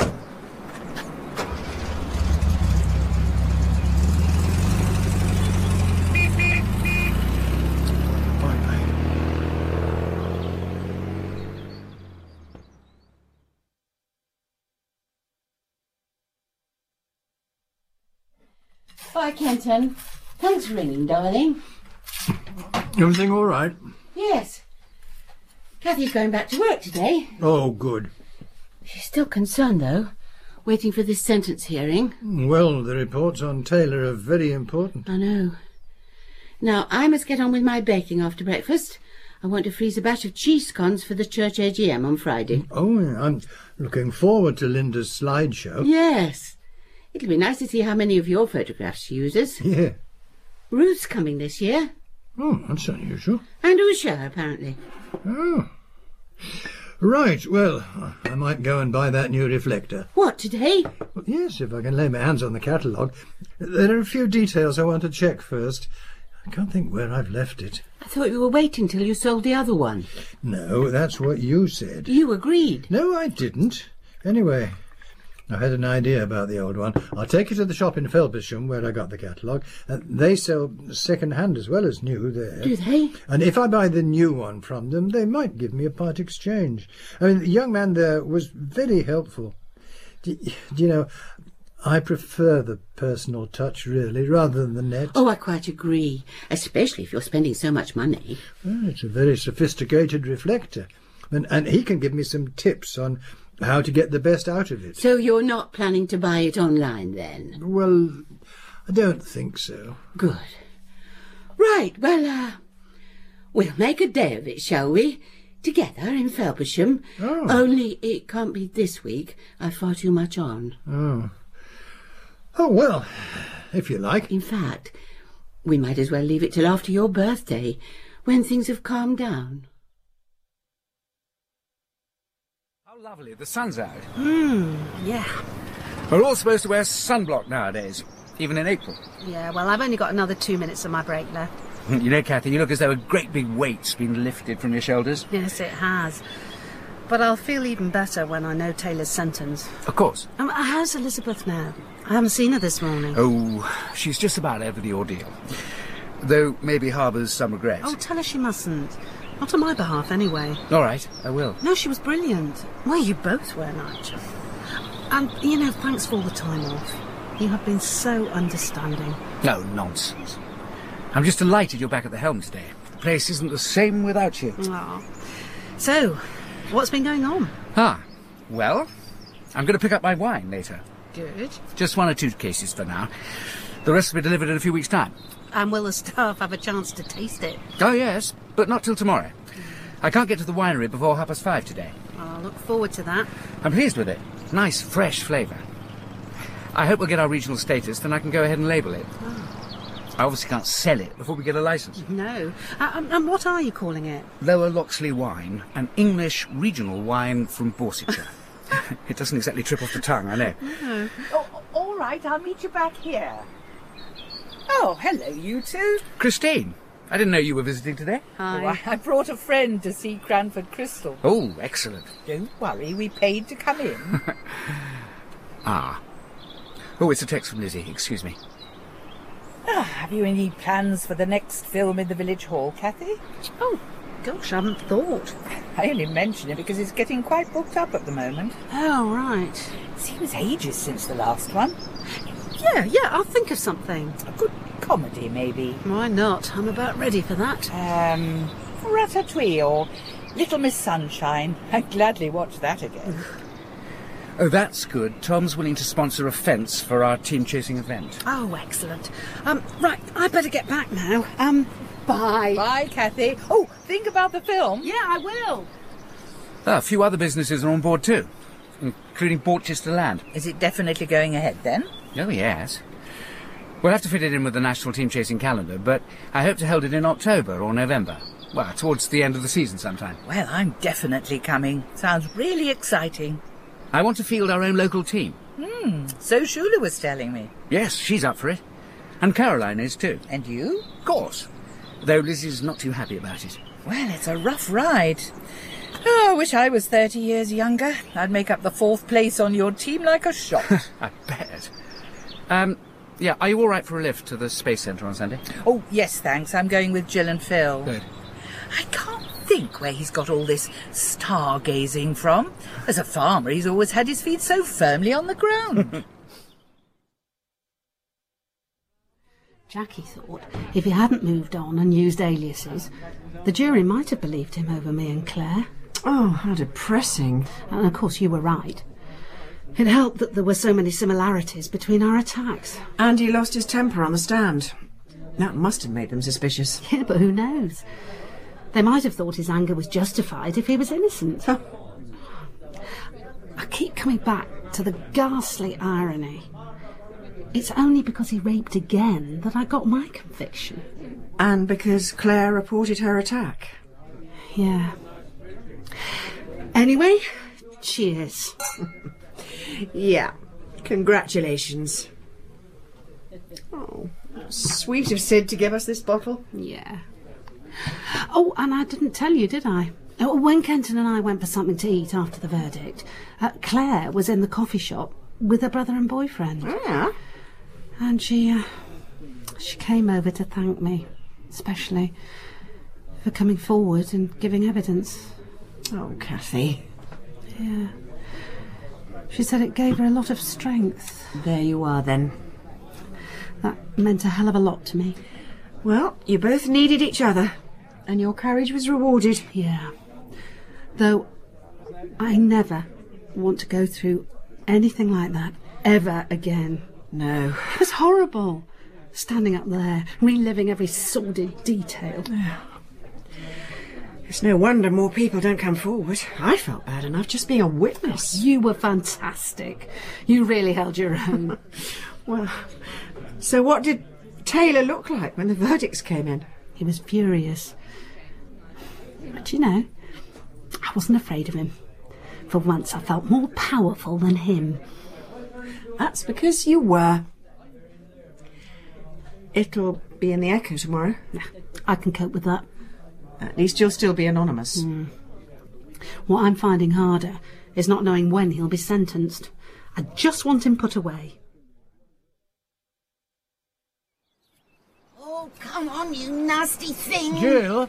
Bye, Kenton. Thanks for ringing, darling. Everything all right? Yes. Kathy's going back to work today. Oh, good. She's still concerned, though, waiting for this sentence hearing. Well, the reports on Taylor are very important. I know. Now, I must get on with my baking after breakfast. I want to freeze a batch of cheese scones for the church A G M on Friday. Oh, yeah, I'm looking forward to Linda's slideshow. Yes. It'll be nice to see how many of your photographs she uses. Yeah. Ruth's coming this year. Oh, that's unusual. And Usha, apparently. Oh. Right, well, I might go and buy that new reflector. What, today? Well, yes, if I can lay my hands on the catalogue. There are a few details I want to check first. I can't think where I've left it. I thought you were waiting till you sold the other one. No, that's what you said. You agreed. No, I didn't. Anyway, I had an idea about the old one. I'll take it to the shop in Felpersham where I got the catalogue. Uh, they sell second-hand as well as new there. Do they? And if I buy the new one from them, they might give me a part exchange. I mean, the young man there was very helpful. Do, do you know, I prefer the personal touch, really, rather than the net. Oh, I quite agree, especially if you're spending so much money. Well, it's a very sophisticated reflector. And, and he can give me some tips on how to get the best out of it. So you're not planning to buy it online, then? Well, I don't think so. Good. Right, well, uh, we'll make a day of it, shall we? Together in Felpersham. Oh. Only it can't be this week. I've far too much on. Oh. Oh, well, if you like. In fact, we might as well leave it till after your birthday, when things have calmed down. Lovely, the sun's out. Hmm, yeah. We're all supposed to wear sunblock nowadays, even in April. Yeah, well, I've only got another two minutes of my break left. You know, Kathy, you look as though a great big weight's been lifted from your shoulders. Yes, it has. But I'll feel even better when I know Taylor's sentence. Of course. Um, how's Elizabeth now? I haven't seen her this morning. Oh, she's just about over the ordeal. Though maybe harbours some regret. Oh, tell her she mustn't. Not on my behalf, anyway. All right, I will. No, she was brilliant. Well, you both were, Nigel. And, you know, thanks for all the time off. You have been so understanding. No, nonsense. I'm just delighted you're back at the helm today. The place isn't the same without you. Oh. So, what's been going on? Ah, well, I'm going to pick up my wine later. Good. Just one or two cases for now. The rest will be delivered in a few weeks' time. And will the staff have a chance to taste it? Oh, yes, but not till tomorrow. I can't get to the winery before half past five today. I'll look forward to that. I'm pleased with it. Nice, fresh flavour. I hope we'll get our regional status, then I can go ahead and label it. Oh. I obviously can't sell it before we get a licence. No. Uh, and what are you calling it? Lower Loxley Wine, an English regional wine from Borsetshire. It doesn't exactly trip off the tongue, I know. No. Oh, all right, I'll meet you back here. Oh, hello, you two. Christine, I didn't know you were visiting today. Hi. Oh, I, I brought a friend to see Cranford Crystal. Oh, excellent. Don't worry, we paid to come in. Ah. Oh, it's a text from Lizzie, excuse me. Ah, have you any plans for the next film in the village hall, Kathy? Oh, Gosh, I haven't thought. I only mention it because it's getting quite booked up at the moment. Oh, right. Seems ages since the last one. Yeah, yeah, I'll think of something. A good comedy, maybe. Why not? I'm about ready for that. Um, Ratatouille or Little Miss Sunshine. I'd gladly watch that again. Oh, that's good. Tom's willing to sponsor a fence for our team chasing event. Oh, excellent. Um, right, I better get back now. Um, bye. Bye, Kathy. Oh, think about the film. Yeah, I will. Ah, a few other businesses are on board too, including Portchester Land. Is it definitely going ahead then? Oh, yes. We'll have to fit it in with the national team chasing calendar, but I hope to hold it in October or November. Well, towards the end of the season sometime. Well, I'm definitely coming. Sounds really exciting. I want to field our own local team. Hmm, so Shula was telling me. Yes, she's up for it. And Caroline is too. And you? Of course. Though Lizzie's not too happy about it. Well, it's a rough ride. Oh, I wish I was thirty years younger. I'd make up the fourth place on your team like a shot. I bet. Um, yeah, are you all right for a lift to the Space Centre on Sunday? Oh, yes, thanks. I'm going with Jill and Phil. Good. I can't think where he's got all this stargazing from. As a farmer, he's always had his feet so firmly on the ground. Jackie thought if he hadn't moved on and used aliases, the jury might have believed him over me and Claire. Oh, how depressing. And of course you were right. It helped that there were so many similarities between our attacks. And he lost his temper on the stand. That must have made them suspicious. Yeah, but who knows? They might have thought his anger was justified if he was innocent. I keep coming back to the ghastly irony. It's only because he raped again that I got my conviction. And because Claire reported her attack. Yeah. Anyway, cheers. Yeah. Congratulations. Oh, sweet of Sid to give us this bottle. Yeah. Oh, and I didn't tell you, did I? Oh, when Kenton and I went for something to eat after the verdict, uh, Claire was in the coffee shop with her brother and boyfriend. Yeah. And she, uh, she came over to thank me, especially for coming forward and giving evidence. Oh, Kathy. Yeah. She said it gave her a lot of strength. There you are, then. That meant a hell of a lot to me. Well, you both needed each other, and your courage was rewarded. Yeah. Though I never want to go through anything like that ever again. No. It was horrible. Standing up there, reliving every sordid detail. It's no wonder more people don't come forward. I felt bad enough just being a witness. You were fantastic. You really held your own. Well, so what did Taylor look like when the verdicts came in? He was furious. But you know, I wasn't afraid of him. For once I felt more powerful than him. That's because you were. It'll be in the Echo tomorrow. Nah, I can cope with that. At least you'll still be anonymous. Mm. What I'm finding harder is not knowing when he'll be sentenced. I just want him put away. Oh, come on, you nasty thing. Jill?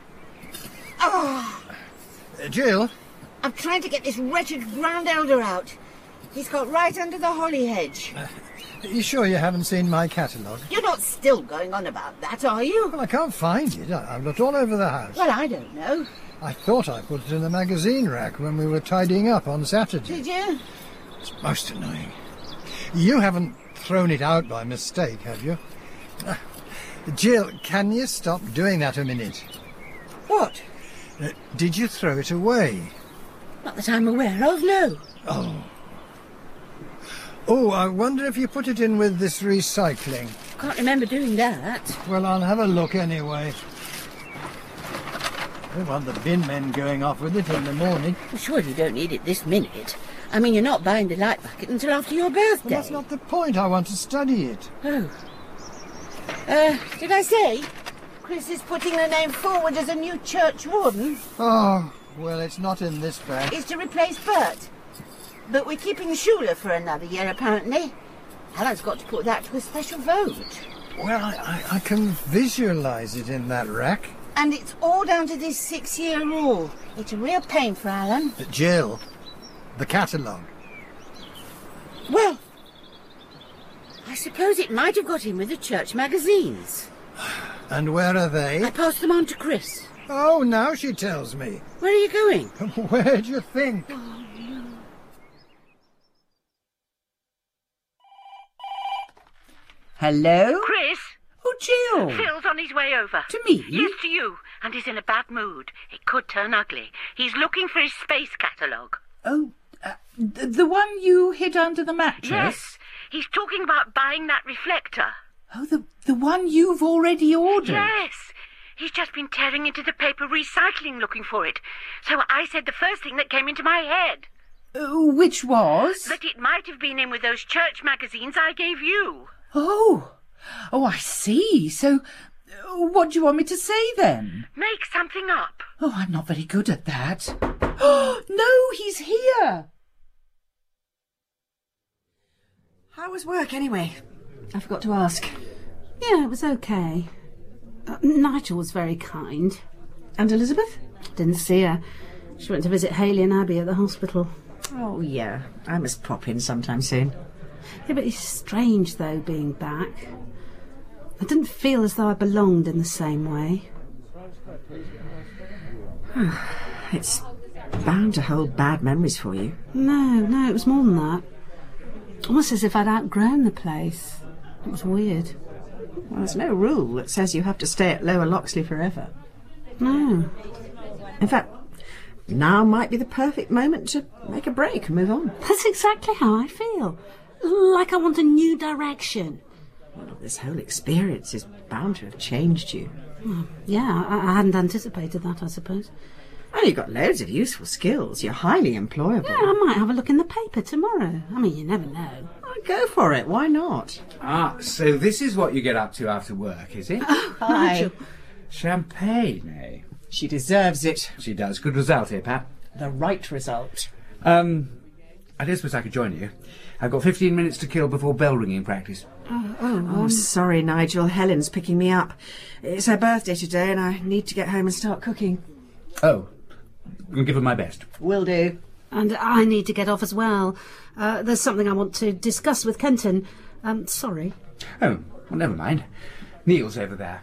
Oh, Uh, Jill? I'm trying to get this wretched ground elder out. He's got right under the holly hedge. Uh, you sure you haven't seen my catalogue? You're not still going on about that, are you? Well, I can't find it. I, I've looked all over the house. Well, I don't know. I thought I put it in the magazine rack when we were tidying up on Saturday. Did you? It's most annoying. You haven't thrown it out by mistake, have you? Uh, Jill, can you stop doing that a minute? What? Uh, did you throw it away? Not that I'm aware of, no. Oh. Oh, I wonder if you put it in with this recycling. Can't remember doing that. Well, I'll have a look anyway. I don't want the bin men going off with it in the morning. Well, surely you don't need it this minute. I mean, you're not buying the light bucket until after your birthday. Well, that's not the point. I want to study it. Oh. Uh, did I say? Chris is putting her name forward as a new church warden. Oh, well, it's not in this bag. It's to replace Bert. But we're keeping Shula for another year, apparently. Helen's got to put that to a special vote. Well, I, I, I can visualise it in that rack. And it's all down to this six-year rule. It's a real pain for Alan. But Jill, the catalogue. Well, I suppose it might have got in with the church magazines. And where are they? I passed them on to Chris. Oh, now she tells me. Where are you going? Where do you think? Hello? Chris? Oh, Jill. Phil's on his way over. To me? Yes, to you. And he's in a bad mood. It could turn ugly. He's looking for his space catalogue. Oh, uh, the, the one you hid under the mattress? Yes. He's talking about buying that reflector. Oh, the, the one you've already ordered? Yes. He's just been tearing into the paper recycling looking for it. So I said the first thing that came into my head. Uh, which was? That it might have been in with those church magazines I gave you. Oh. Oh, I see. So, uh, what do you want me to say then? Make something up. Oh, I'm not very good at that. Oh, no, he's here. How was work anyway? I forgot to ask. Yeah, it was okay. Uh, Nigel was very kind. And Elizabeth? Didn't see her. She went to visit Hayley and Abby at the hospital. Oh, yeah. I must pop in sometime soon. Yeah, but it's strange, though, being back. I didn't feel as though I belonged in the same way. It's bound to hold bad memories for you. No, no, it was more than that. Almost as if I'd outgrown the place. It was weird. Well, there's no rule that says you have to stay at Lower Loxley forever. No. In fact, now might be the perfect moment to make a break and move on. That's exactly how I feel. Like I want a new direction. Well, this whole experience is bound to have changed you. Well, yeah, I, I hadn't anticipated that, I suppose. Well, you've got loads of useful skills. You're highly employable. Yeah, I might have a look in the paper tomorrow. I mean, you never know. Well, go for it. Why not? Ah, so this is what you get up to after work, is it? Oh, Hi. Nigel. Champagne, eh? She deserves it. She does. Good result here, Pat. The right result. Um, I don't suppose I could join you. I've got fifteen minutes to kill before bell ringing practice. Oh, oh, oh, sorry, Nigel. Helen's picking me up. It's her birthday today and I need to get home and start cooking. Oh, I'll give her my best. Will do. And I need to get off as well. Uh, there's something I want to discuss with Kenton. Um, sorry. Oh, well, never mind. Neil's over there.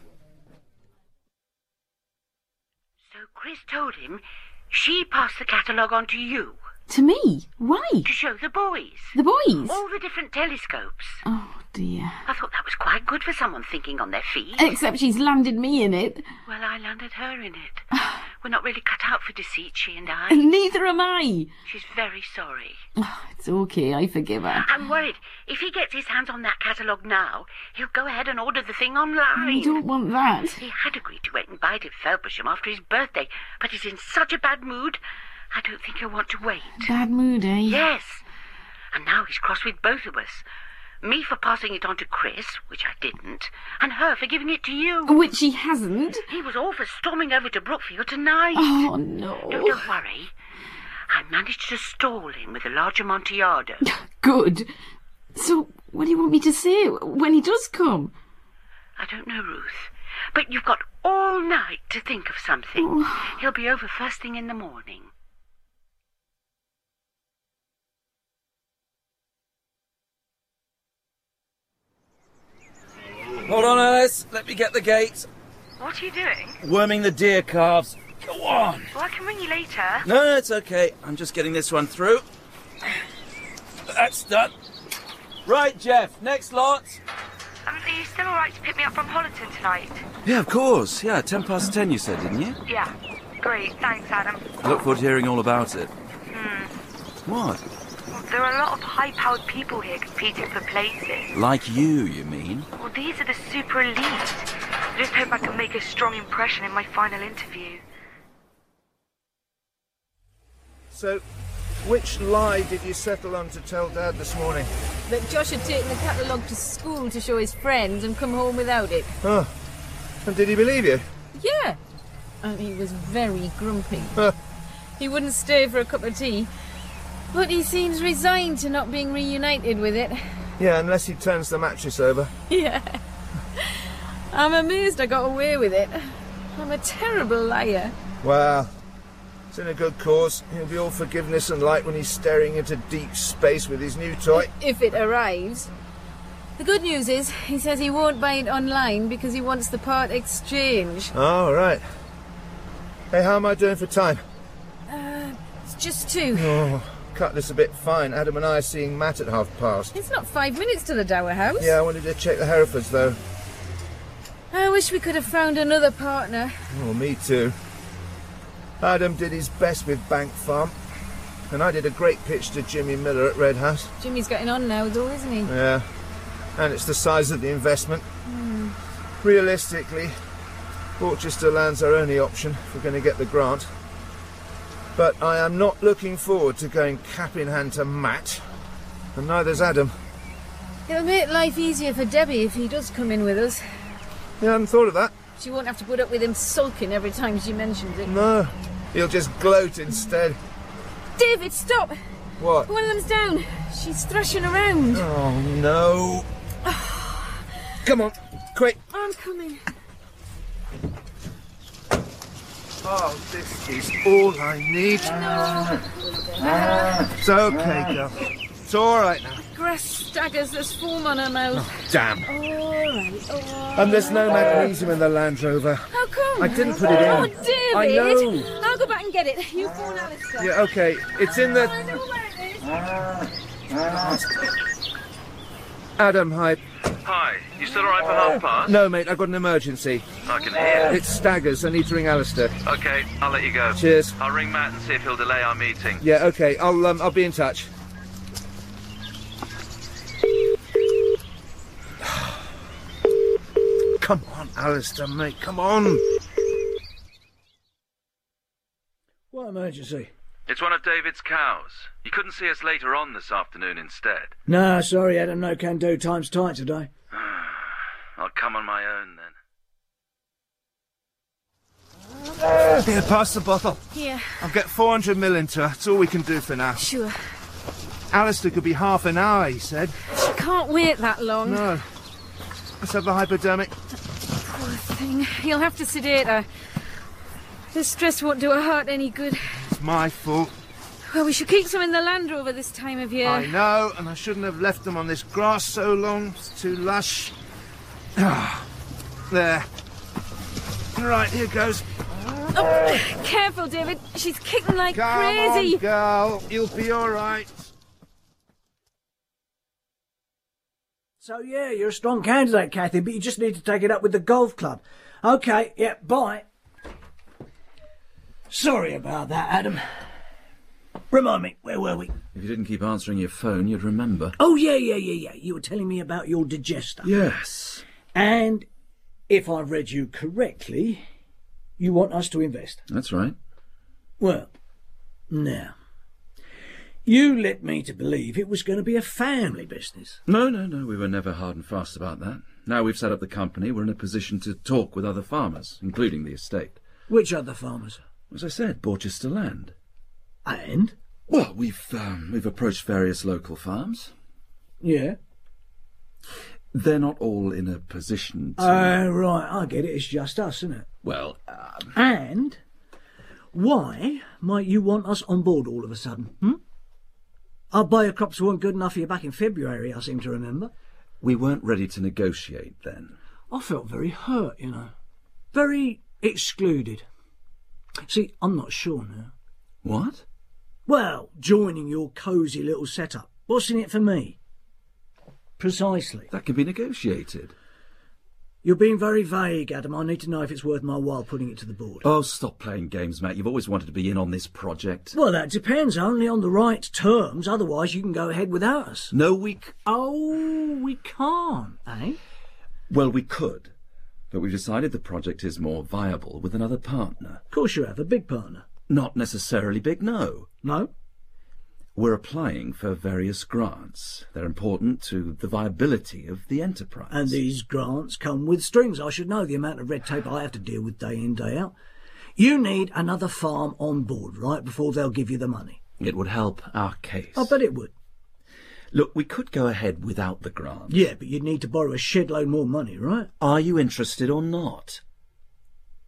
So Chris told him she passed the catalogue on to you. To me? Why? To show the boys. The boys? All the different telescopes. Oh, dear. I thought that was quite good for someone thinking on their feet. Except she's landed me in it. Well, I landed her in it. We're not really cut out for deceit, she and I. Neither am I. She's very sorry. Oh, it's okay, I forgive her. I'm worried. If he gets his hands on that catalogue now, he'll go ahead and order the thing online. I don't want that. He had agreed to wait and buy it at Felpersham after his birthday, but he's in such a bad mood, I don't think he'll want to wait. Bad mood, eh? Yes. And now he's cross with both of us. Me for passing it on to Chris, which I didn't, and her for giving it to you. Which he hasn't. He was all for storming over to Brookfield tonight. Oh, no. No, don't worry. I managed to stall him with a large Amontillado. Good. So, what do you want me to say when he does come? I don't know, Ruth. But you've got all night to think of something. Oh. He'll be over first thing in the morning. Hold on, Alice. Let me get the gate. What are you doing? Worming the deer calves. Go on. Well, I can ring you later. No, no, it's okay. I'm just getting this one through. That's done. Right, Jeff. Next lot. Um, are you still all right to pick me up from Hollerton tonight? Yeah, of course. Yeah, ten past ten, you said, didn't you? Yeah. Great. Thanks, Adam. I look forward to hearing all about it. Hmm. What? Well, there are a lot of high-powered people here competing for places. Like you, you mean? Well, these are the super elite. I just hope I can make a strong impression in my final interview. So, which lie did you settle on to tell Dad this morning? That Josh had taken the catalogue to school to show his friends and come home without it. Oh, and did he believe you? Yeah. And he was very grumpy. He wouldn't stay for a cup of tea. But he seems resigned to not being reunited with it. Yeah, unless he turns the mattress over. Yeah. I'm amazed I got away with it. I'm a terrible liar. Well, it's in a good cause. He'll be all forgiveness and light when he's staring into deep space with his new toy. If it arrives. The good news is, he says he won't buy it online because he wants the part exchange. Oh, right. Hey, how am I doing for time? Uh, it's just two. Oh, cut this a bit fine. Adam and I are seeing Matt at half past. It's not five minutes to the Dower House. Yeah, I wanted to check the Herefords, though. I wish we could have found another partner. Oh, me too. Adam did his best with Bank Farm. And I did a great pitch to Jimmy Miller at Red House. Jimmy's getting on now, though, isn't he? Yeah. And it's the size of the investment. Hmm. Realistically, Borchester Land's our only option if we're going to get the grant. But I am not looking forward to going cap in hand to Matt. And neither's Adam. It'll make life easier for Debbie if he does come in with us. Yeah, I hadn't thought of that. She won't have to put up with him sulking every time she mentions it. No, he'll just gloat instead. David, stop! What? One of them's down. She's thrashing around. Oh, no. Come on, quick. I'm coming. Oh, this is all I need. No. It's okay, girl. It's all right now. Grass staggers, there's foam on her mouth. Oh, damn. All right, all right. And there's no magnesium in the Land Rover. How come? I didn't put it in. Oh, David! I know. I'll go back and get it. You phone Alistair. Yeah, okay. It's in the... I know where it is. Adam, hi. Hi, you still alright for half past? No, mate, I've got an emergency. I can hear. It's staggers. I need to ring Alistair. Okay, I'll let you go. Cheers. I'll ring Matt and see if he'll delay our meeting. Yeah, okay. I'll um, I'll be in touch. Come on, Alistair, mate. Come on. What emergency? It's one of David's cows. You couldn't see us later on this afternoon instead. No, sorry, Adam. No can do. Time's tight today. I'll come on my own then. Here, pass the bottle. Here. I'll get four hundred mil into her. That's all we can do for now. Sure. Alistair could be half an hour, he said. She can't wait that long. No. Let's have the hypodermic. Poor thing. You'll have to sedate her. This stress won't do her heart any good. It's my fault. Well, we should keep some in the Land Rover this time of year. I know, and I shouldn't have left them on this grass so long. It's too lush. Ah, there. Right, here goes. Oh, careful, David. She's kicking like Come crazy. on, girl. You'll be all right. So, yeah, you're a strong candidate, Kathy, but you just need to take it up with the golf club. OK, yeah, bye. Sorry about that, Adam. Remind me, where were we? If you didn't keep answering your phone, you'd remember. Oh, yeah, yeah, yeah, yeah. You were telling me about your digester. Yes. And if I've read you correctly, you want us to invest. That's right. Well, now, you led me to believe it was going to be a family business. No, no, no, we were never hard and fast about that. Now we've set up the company, we're in a position to talk with other farmers, including the estate. Which other farmers? As I said, Borchester Land. And? Well, we've um, we've approached various local farms. Yeah. They're not all in a position to... Oh, uh, right, I get it. It's just us, isn't it? Well, um... And why might you want us on board all of a sudden, hmm? Our Bayer crops weren't good enough for you back in February, I seem to remember. We weren't ready to negotiate then. I felt very hurt, you know. Very excluded. See, I'm not sure now. What? Well, joining your cosy little setup. What's in it for me? Precisely. That can be negotiated. You're being very vague, Adam. I need to know if it's worth my while putting it to the board. Oh, stop playing games, Matt. You've always wanted to be in on this project. Well, that depends. Only on the right terms. Otherwise, you can go ahead without us. No, we... C- oh, we can't, eh? Well, we could. But we've decided the project is more viable with another partner. Of course you have. A big partner. Not necessarily big, no. No? We're applying for various grants. They're important to the viability of the enterprise. And these grants come with strings. I should know the amount of red tape I have to deal with day in, day out. You need another farm on board, right, before they'll give you the money. It would help our case. I bet it would. Look, we could go ahead without the grant. Yeah, but you'd need to borrow a shed load more money, right? Are you interested or not?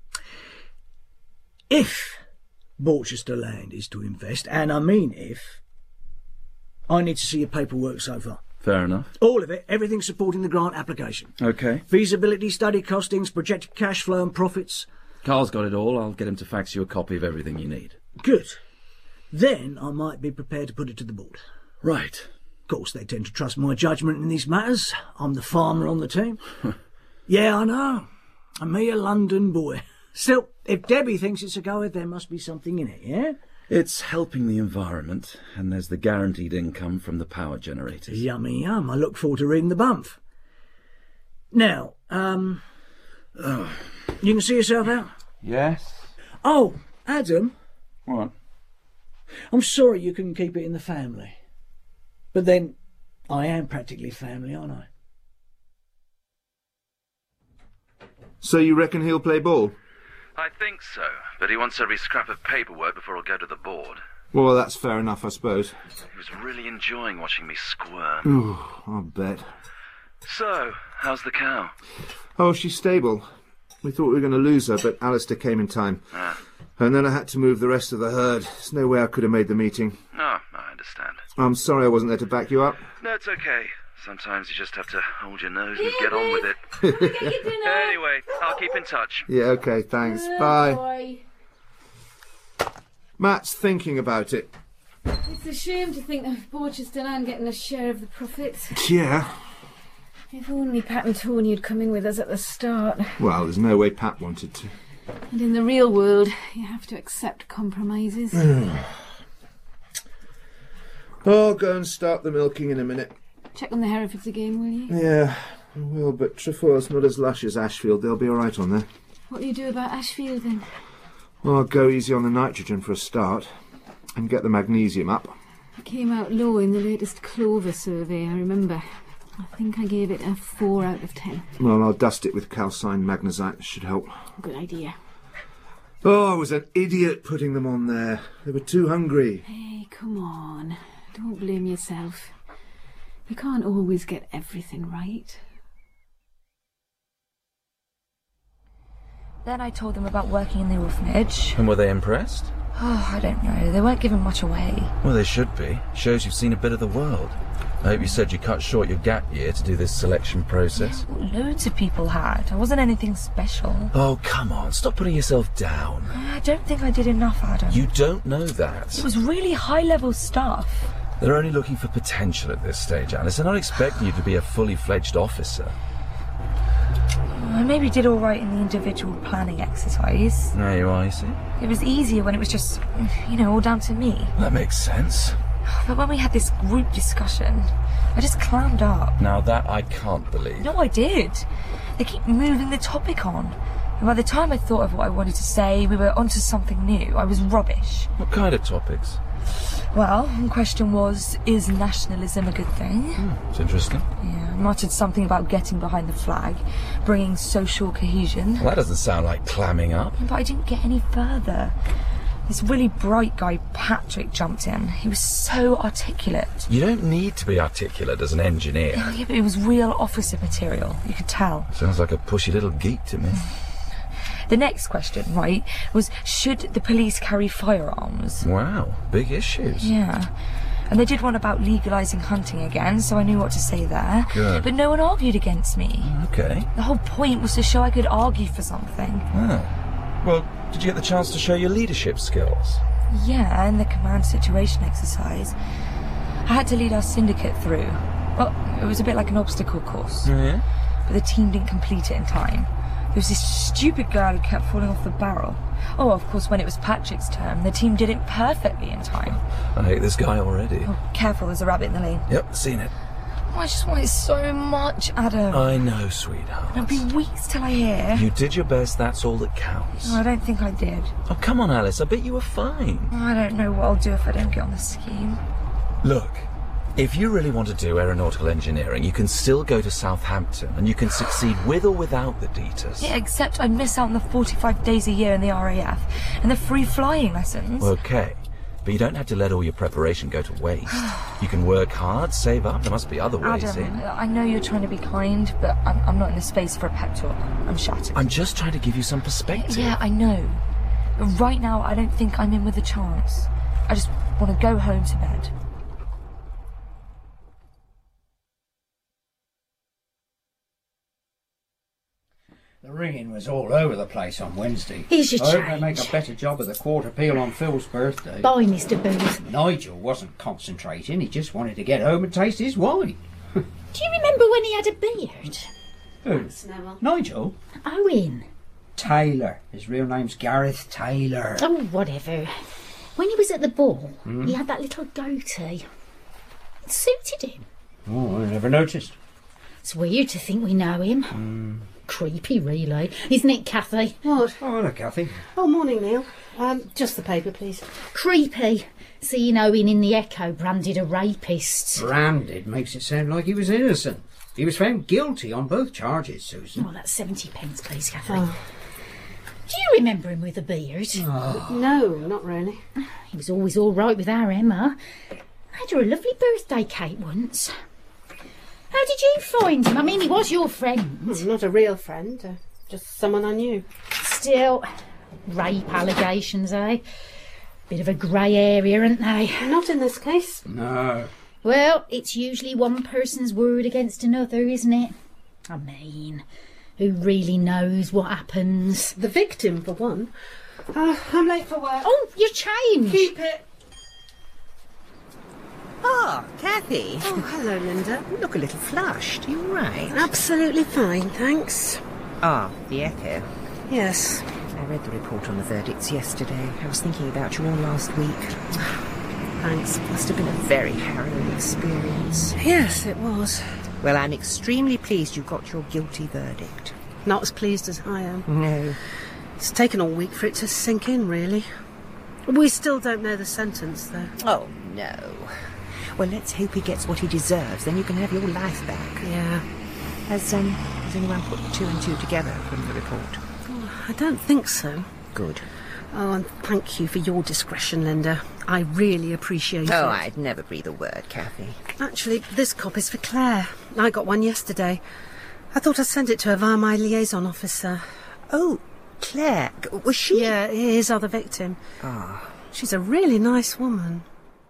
If Borchester Land is to invest, and I mean if, I need to see your paperwork so far. Fair enough. All of it, everything supporting the grant application. Okay. Feasibility study, costings, projected cash flow and profits. Carl's got it all. I'll get him to fax you a copy of everything you need. Good. Then I might be prepared to put it to the board. Right. Of course, they tend to trust my judgment in these matters. I'm the farmer on the team. Yeah, I know. I'm me, a London boy. Still, if Debbie thinks it's a goer, there must be something in it, yeah? It's helping the environment, and there's the guaranteed income from the power generators. Yummy yum. I look forward to reading the bump. Now, um... Oh. You can see yourself out? Yes. Oh, Adam. What? I'm sorry you couldn't keep it in the family. But then, I am practically family, aren't I? So you reckon he'll play ball? I think so, but he wants every scrap of paperwork before he'll go to the board. Well, that's fair enough, I suppose. He was really enjoying watching me squirm. Ooh, I'll bet. So, how's the cow? Oh, she's stable. We thought we were going to lose her, but Alistair came in time. Ah. And then I had to move the rest of the herd. There's no way I could have made the meeting. Oh, I understand. I'm sorry I wasn't there to back you up. No, it's okay. Sometimes you just have to hold your nose and get on with it. Anyway, I'll keep in touch. Yeah, okay, thanks. Oh, Bye. boy. Matt's thinking about it. It's a shame to think of Borchester Land getting a share of the profits. Yeah. If only Pat and Tony had come in with us at the start. Well, there's no way Pat wanted to. And in the real world, you have to accept compromises. I'll go and start the milking in a minute. Check on the Herefords again, will you? Yeah, I will, but Trefoil's not as lush as Ashfield. They'll be all right on there. What do you do about Ashfield, then? Well, I'll go easy on the nitrogen for a start, and get the magnesium up. It came out low in the latest Clover survey, I remember. I think I gave it a four out of ten. Well, I'll dust it with calcined magnesite. This should help. Good idea. Oh, I was an idiot putting them on there. They were too hungry. Hey, come on. Don't blame yourself. You can't always get everything right. Then I told them about working in the orphanage. And were they impressed? Oh, I don't know. They weren't giving much away. Well, they should be. Shows you've seen a bit of the world. I hope you said you cut short your gap year to do this selection process. Yeah, loads of people had. I wasn't anything special. Oh, come on. Stop putting yourself down. I don't think I did enough, Adam. You don't know that. It was really high-level stuff. They're only looking for potential at this stage, Alice. They're not expecting you to be a fully fledged officer. I maybe did all right in the individual planning exercise. There you are, you see. It was easier when it was just, you know, all down to me. That makes sense. But when we had this group discussion, I just clammed up. Now that I can't believe. No, I did. They keep moving the topic on. And by the time I thought of what I wanted to say, we were onto something new. I was rubbish. What kind of topics? Well, one question was, is nationalism a good thing? Hmm, it's interesting. Yeah, I muttered something about getting behind the flag, bringing social cohesion. Well, that doesn't sound like clamming up. But I didn't get any further. This really bright guy, Patrick, jumped in. He was so articulate. You don't need to be articulate as an engineer. Yeah, yeah, but it was real officer material. You could tell. Sounds like a pushy little geek to me. The next question, right, was should the police carry firearms? Wow, big issues. Yeah. And they did one about legalising hunting again, so I knew what to say there. Good. But no one argued against me. Okay. The whole point was to show I could argue for something. Ah. Well, did you get the chance to show your leadership skills? Yeah, in the command situation exercise. I had to lead our syndicate through. Well, it was a bit like an obstacle course. Oh, yeah? But the team didn't complete it in time. There was this stupid girl who kept falling off the barrel. Oh, of course, when it was Patrick's turn, the team did it perfectly in time. I hate this guy already. Oh, careful, there's a rabbit in the lane. Yep, seen it. Oh, I just want it so much, Adam. I know, sweetheart. It'll be weeks till I hear. You did your best, that's all that counts. Oh, I don't think I did. Oh, come on, Alice, I bet you were fine. I don't know what I'll do if I don't get on the scheme. Look, if you really want to do aeronautical engineering, you can still go to Southampton, and you can succeed with or without the Dieters. Yeah, except I'd miss out on the forty-five days a year in the R A F, and the free flying lessons. Okay, But you don't have to let all your preparation go to waste. You can work hard, save up. There must be other ways Adam, in. I know you're trying to be kind, but I'm, I'm not in the space for a pep talk. I'm shattered. I'm just trying to give you some perspective. Yeah, I know. But right now, I don't think I'm in with a chance. I just want to go home to bed. The ringing was all over the place on Wednesday. Here's your I hope they change. make a better job of the quarter peal on Phil's birthday. Bye, Mister Booth. Nigel wasn't concentrating, he just wanted to get home and taste his wine. Do you remember when he had a beard? Who? Nigel? Owen. Taylor. His real name's Gareth Taylor. Oh, whatever. When he was at the ball, Hmm? he had that little goatee. It suited him. Oh, I never noticed. It's weird to think we know him. Hmm. Creepy, really. Isn't it, Kathy? What? Oh, hello, Kathy. Oh, morning, Neil. Um, just the paper, please. Creepy. Seeing Owen in the Echo branded a rapist. Branded makes it sound like he was innocent. He was found guilty on both charges, Susan. Oh, that's seventy pence, please, Kathy. Oh. Do you remember him with a beard? Oh. No, not really. He was always all right with our Emma. I had her a lovely birthday cake once. How did you find him? I mean, he was your friend. Hmm, not a real friend, uh, just someone I knew. Still, rape allegations, eh? Bit of a grey area, aren't they? Not in this case. No. Well, it's usually one person's word against another, isn't it? I mean, who really knows what happens? The victim, for one. Uh, I'm late for work. Oh, your change! Keep it. Oh, Kathy. Oh, hello, Linda. You look a little flushed. You all right? Absolutely fine, thanks. Ah, the Echo. Yes. I read the report on the verdicts yesterday. I was thinking about you all last week. Thanks. Must have been a very harrowing experience. Yes, it was. Well, I'm extremely pleased you got your guilty verdict. Not as pleased as I am. No. It's taken all week for it to sink in, really. We still don't know the sentence, though. Oh, no. Well, let's hope he gets what he deserves, then you can have your life back. Yeah. Has, um, has anyone put two and two together from the report? Oh, I don't think so. Good. Oh, and thank you for your discretion, Linda. I really appreciate Oh, it. I'd never breathe a word, Kathy. Actually, this copy's for Claire. I got one yesterday. I thought I'd send it to her via my liaison officer. Oh, Claire. Was she? Yeah, his other victim. Ah. She's a really nice woman.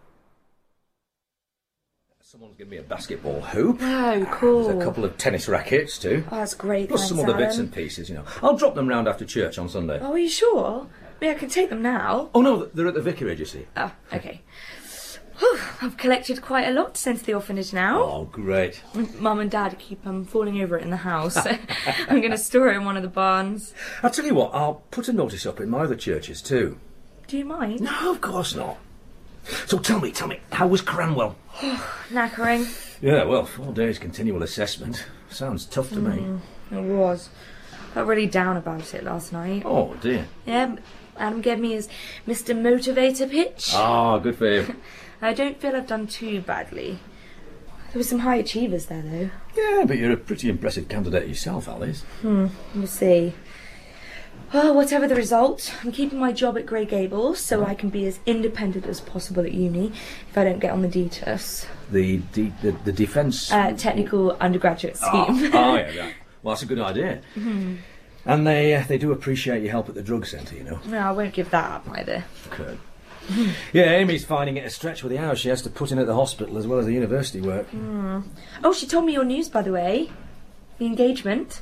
Someone's given me a basketball hoop. Oh, cool. There's a couple of tennis rackets too. Oh, that's great. Plus Thanks, some other bits Alan. and pieces, you know. I'll drop them round after church on Sunday. Oh, are you sure? I mean, I can take them now. Oh no, they're at the vicarage, you see. Oh, okay. Whew, I've collected quite a lot since the orphanage now. Oh, great. Mum and Dad keep um, falling over it in the house. I'm going to store it in one of the barns. I'll tell you what, I'll put a notice up in my other churches too. Do you mind? No, of course not. So tell me, tell me, how was Cranwell? Knackering. Yeah, well, four days continual assessment. Sounds tough to me. Mm, it was. Felt really down about it last night. Oh, dear. Yeah, Adam gave me his Mister Motivator pitch. Ah, good for you. I don't feel I've done too badly. There were some high achievers there, though. Yeah, but you're a pretty impressive candidate yourself, Alice. Hmm, we'll see. Well, whatever the result, I'm keeping my job at Grey Gables so I can be as independent as possible at uni if I don't get on the D T U S. The de- the, the defence... Uh, technical undergraduate scheme. Oh, oh yeah, yeah. Well, that's a good idea. Hmm. And they uh, they do appreciate your help at the drug centre, you know. No, I won't give that up either. Good. Yeah, Amy's finding it a stretch with the hours she has to put in at the hospital as well as the university work. Hmm. Oh, she told me your news, by the way. The engagement.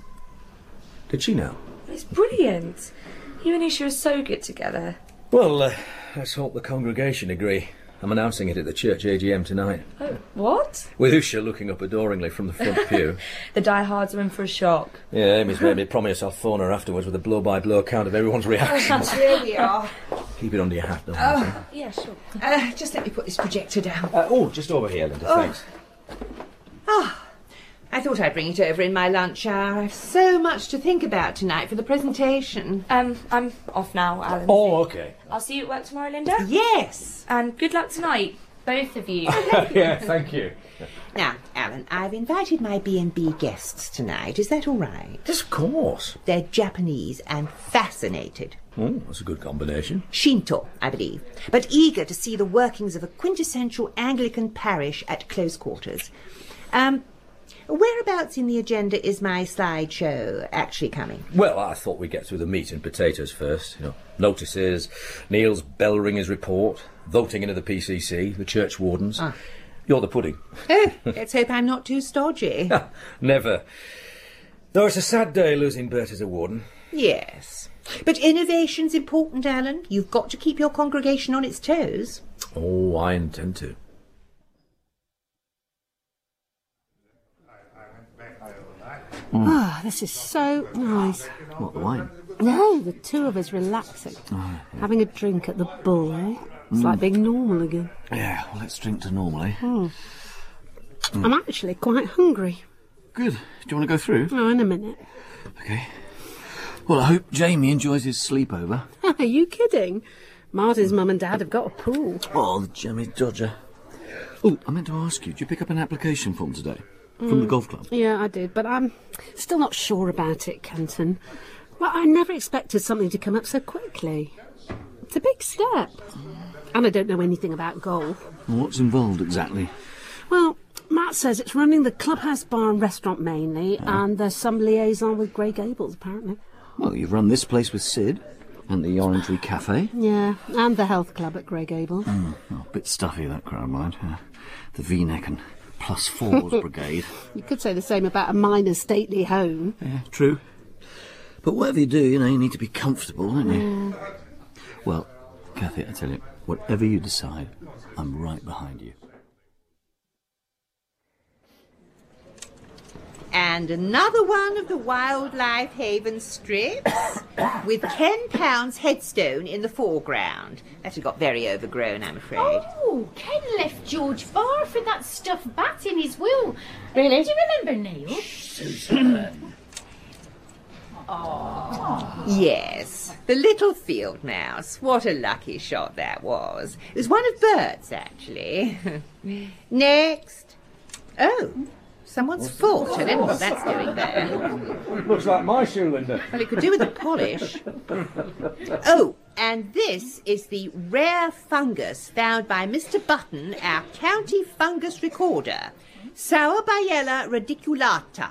Did she know? It's brilliant. You and Isha are so good together. Well, uh, let's hope the congregation agree. I'm announcing it at the church A G M tonight. Oh, what? With Usha looking up adoringly from the front pew. The diehards are in for a shock. Yeah, Amy's made me promise I'll phone her afterwards with a blow-by-blow account of everyone's reactions. Here we are. Keep it under your hat, don't Oh. you? Yeah, sure. Uh, just let me put this projector down. Uh, oh, just over here, Linda, Oh. thanks. Ah, I thought I'd bring it over in my lunch hour. I've so much to think about tonight for the presentation. Um, I'm off now, Alan. Oh, okay. I'll see you at work tomorrow, Linda. Yes. And good luck tonight, both of you. Yeah, thank you. Now, Alan, I've invited my B and B guests tonight. Is that all right? Yes, of course. They're Japanese and fascinated. Oh, that's a good combination. Shinto, I believe, but eager to see the workings of a quintessential Anglican parish at close quarters. Um, whereabouts in the agenda is my slideshow actually coming? Well, I thought we'd get through the meat and potatoes first. You know, notices, Neil's bell ringer's report, voting into the P C C, the church wardens. Ah. You're the pudding. Oh, let's hope I'm not too stodgy. Never. Though it's a sad day losing Bert as a warden. Yes. But innovation's important, Alan. You've got to keep your congregation on its toes. Oh, I intend to. Ah, this is so nice. What, the wine? No, the two of us relaxing. Oh, yeah. Having a drink at the Bull, eh? It's Mm. like being normal again. Yeah, well, let's drink to normal, eh? Hmm. I'm actually quite hungry. Good. Do you want to go through? Oh, in a minute. Okay. Well, I hope Jamie enjoys his sleepover. Are you kidding? Martin's mum and dad have got a pool. Oh, the Jamie Dodger. Oh, I meant to ask you, did you pick up an application form today? From the Mm. golf club? Yeah, I did, but I'm still not sure about it, Kenton. Well, I never expected something to come up so quickly. It's a big step. And I don't know anything about golf. Well, what's involved exactly? Well, Matt says it's running the clubhouse bar and restaurant mainly, and there's some liaison with Grey Gables, apparently. Well, you've run this place with Sid, and the Orangery Cafe. Yeah, and the health club at Grey Gables. Mm, oh, a bit stuffy, that crowd, mind. Uh, the V-neck and plus fours brigade. You could say the same about a miner's stately home. Yeah, true. But whatever you do, you know, you need to be comfortable, don't you? Yeah. Well, Kathy, I tell you, whatever you decide, I'm right behind you. And another one of the Wildlife Haven strips with ten pounds headstone in the foreground. That had got very overgrown, I'm afraid. Oh, Ken left George Barr for that stuffed bat in his will. Really? Do you remember, Neil? Susan. Oh. Yes, the little field mouse. What a lucky shot that was. It was one of Bert's, actually. Next. Oh, someone's foot. I don't know what that's doing there. Looks like my shoe, Linda. Well, it could do with a polish. Oh, and this is the rare fungus found by Mister Button, our county fungus recorder. Sauerbiella radiculata.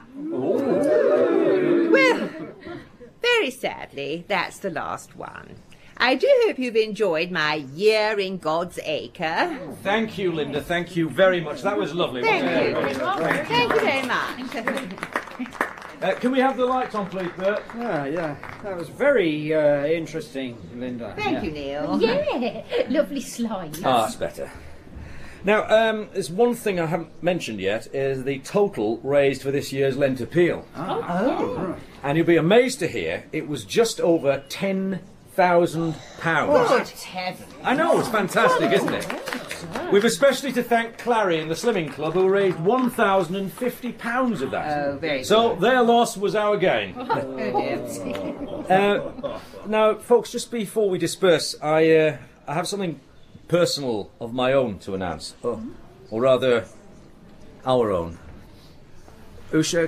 Well, very sadly, that's the last one. I do hope you've enjoyed my year in God's acre. Thank you, Linda. Thank you very much. That was lovely. Thank wasn't you. it? Thank you very much. Uh, can we have the lights on, please, Bert? Yeah, yeah. That was very uh, interesting, Linda. Thank yeah. you, Neil. Yeah, lovely slide. Ah, that's better. Now, um, there's one thing I haven't mentioned yet, is the total raised for this year's Lent Appeal. Oh. Oh. And you'll be amazed to hear it was just over ten thousand pounds. Good heaven. I know, it's fantastic, isn't it? We've especially to thank Clary and the Slimming Club, who raised one thousand fifty pounds of that. Oh, very So good. their loss was our gain. Oh, dear. Uh, now, folks, just before we disperse, I uh, I have something personal of my own to announce. Oh, or rather, our own. Usha.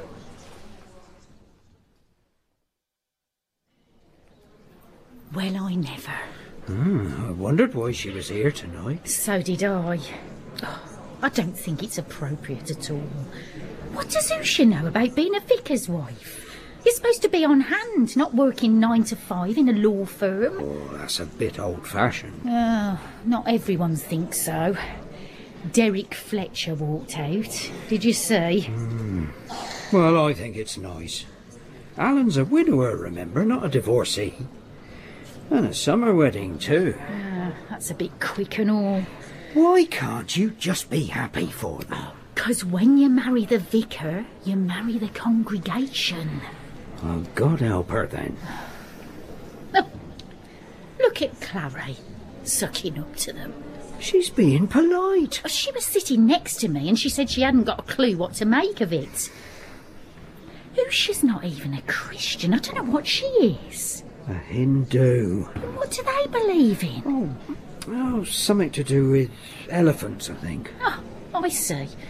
Well, I never. Hmm, I wondered why she was here tonight. So did I. Oh, I don't think it's appropriate at all. What does Usha know about being a vicar's wife? You're supposed to be on hand, not working nine to five in a law firm. Oh, that's a bit old-fashioned. Oh, not everyone thinks so. Derek Fletcher walked out. Did you see? Hmm. Well, I think it's nice. Alan's a widower, remember, not a divorcee. And a summer wedding, too. Uh, that's a bit quick and all. Why can't you just be happy for them? Because when you marry the vicar, you marry the congregation. Oh, God help her, then. Oh, look at Clary, sucking up to them. She's being polite. Oh, she was sitting next to me and she said she hadn't got a clue what to make of it. Usha's not even a Christian. I don't know what she is. A Hindu. What do they believe in? Oh, oh, something to do with elephants, I think. Oh, I see.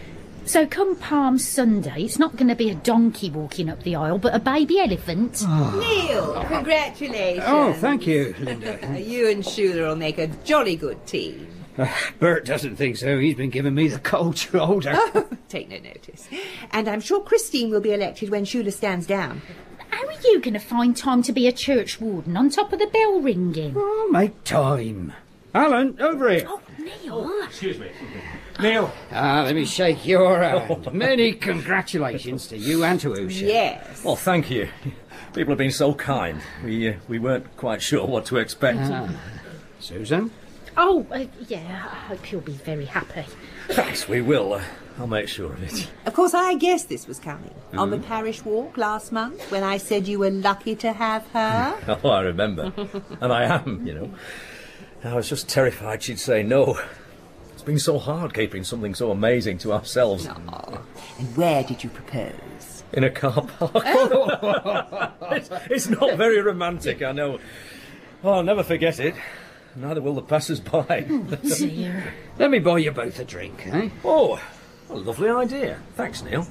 So come Palm Sunday, it's not going to be a donkey walking up the aisle, but a baby elephant. Neil, congratulations. Oh, thank you, Linda. You and Shula will make a jolly good team. Uh, Bert doesn't think so. He's been giving me the cold shoulder. Oh, take no notice. And I'm sure Christine will be elected when Shula stands down. How are you going to find time to be a church warden on top of the bell ringing? I'll make time. Alan, over here. Oh, Neil. Oh, excuse me. Neil. Ah, let me shake your hand. Many congratulations to you and to Usha. Yes. Well, thank you. People have been so kind. We uh, we weren't quite sure what to expect. Ah. Susan? Oh, uh, yeah, I hope you'll be very happy. Thanks, we will. Uh, I'll make sure of it. Of course, I guessed this was coming. Mm-hmm. On the parish walk last month, when I said you were lucky to have her. Oh, I remember. And I am, you know. I was just terrified she'd say no. It's been so hard keeping something so amazing to ourselves. Oh. And where did you propose? In a car park. it's, it's not very romantic, I know. Oh, I'll never forget it. Neither will the passers-by. Oh, dear. Let me buy you both a drink, eh? Oh, a lovely idea. Thanks, Neil.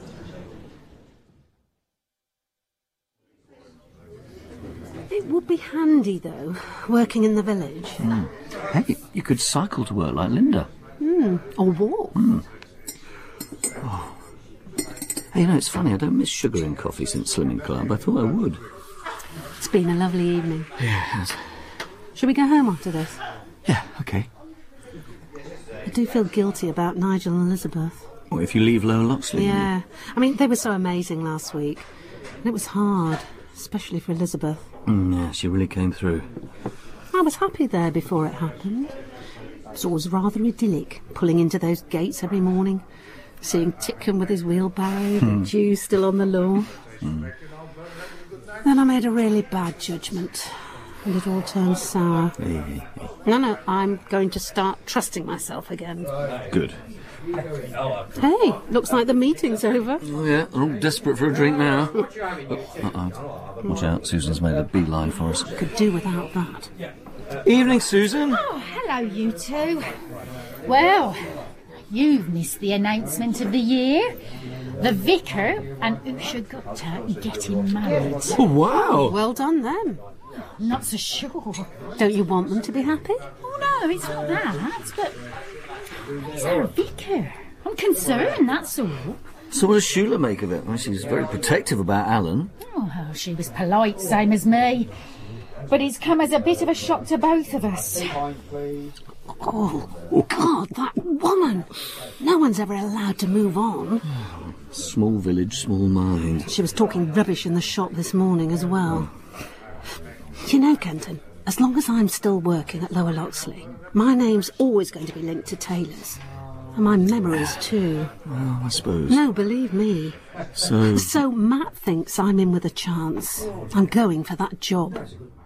It would be handy, though, working in the village. Mm. Hey, you could cycle to work like Linda. Mm. Or walk. Mm. Oh. Hey, you know, it's funny, I don't miss sugar in coffee since Slimming Club. I thought I would. It's been a lovely evening. Yeah, it has. Shall we go home after this? Yeah, OK. I do feel guilty about Nigel and Elizabeth. Well, if you leave Lower Loxley... Yeah. I mean, they were so amazing last week. And it was hard, especially for Elizabeth. Mm, yeah, she really came through. I was happy there before it happened. It was always rather idyllic, pulling into those gates every morning, seeing Titcombe with his wheelbarrow, Hmm. the Jew still on the lawn. Mm. Then I made a really bad judgment, and it all turned sour. Hey, hey, hey. No, no, I'm going to start trusting myself again. Good. Hey, looks like the meeting's over. Oh, yeah, they're all desperate for a drink now. Oh, uh-oh. Watch out, Susan's made a beeline for us. Could do without that. Evening, Susan. Oh, hello, you two. Well, you've missed the announcement of the year. The vicar and Usha Gupta getting married. Oh, wow. Well done, them. I'm not so sure. Don't you want them to be happy? Oh, no, it's not that, but he's our vicar. I'm concerned, that's all. So what does Shula make of it? Well, she's very protective about Alan. Oh, she was polite, same as me. But it's come as a bit of a shock to both of us. Oh, God, that woman! No one's ever allowed to move on. Small village, small mind. She was talking rubbish in the shop this morning as well. You know, Kenton, as long as I'm still working at Lower Loxley, my name's always going to be linked to Taylor's. And my memories too. Well, I suppose. No, believe me. So... So Matt thinks I'm in with a chance. I'm going for that job.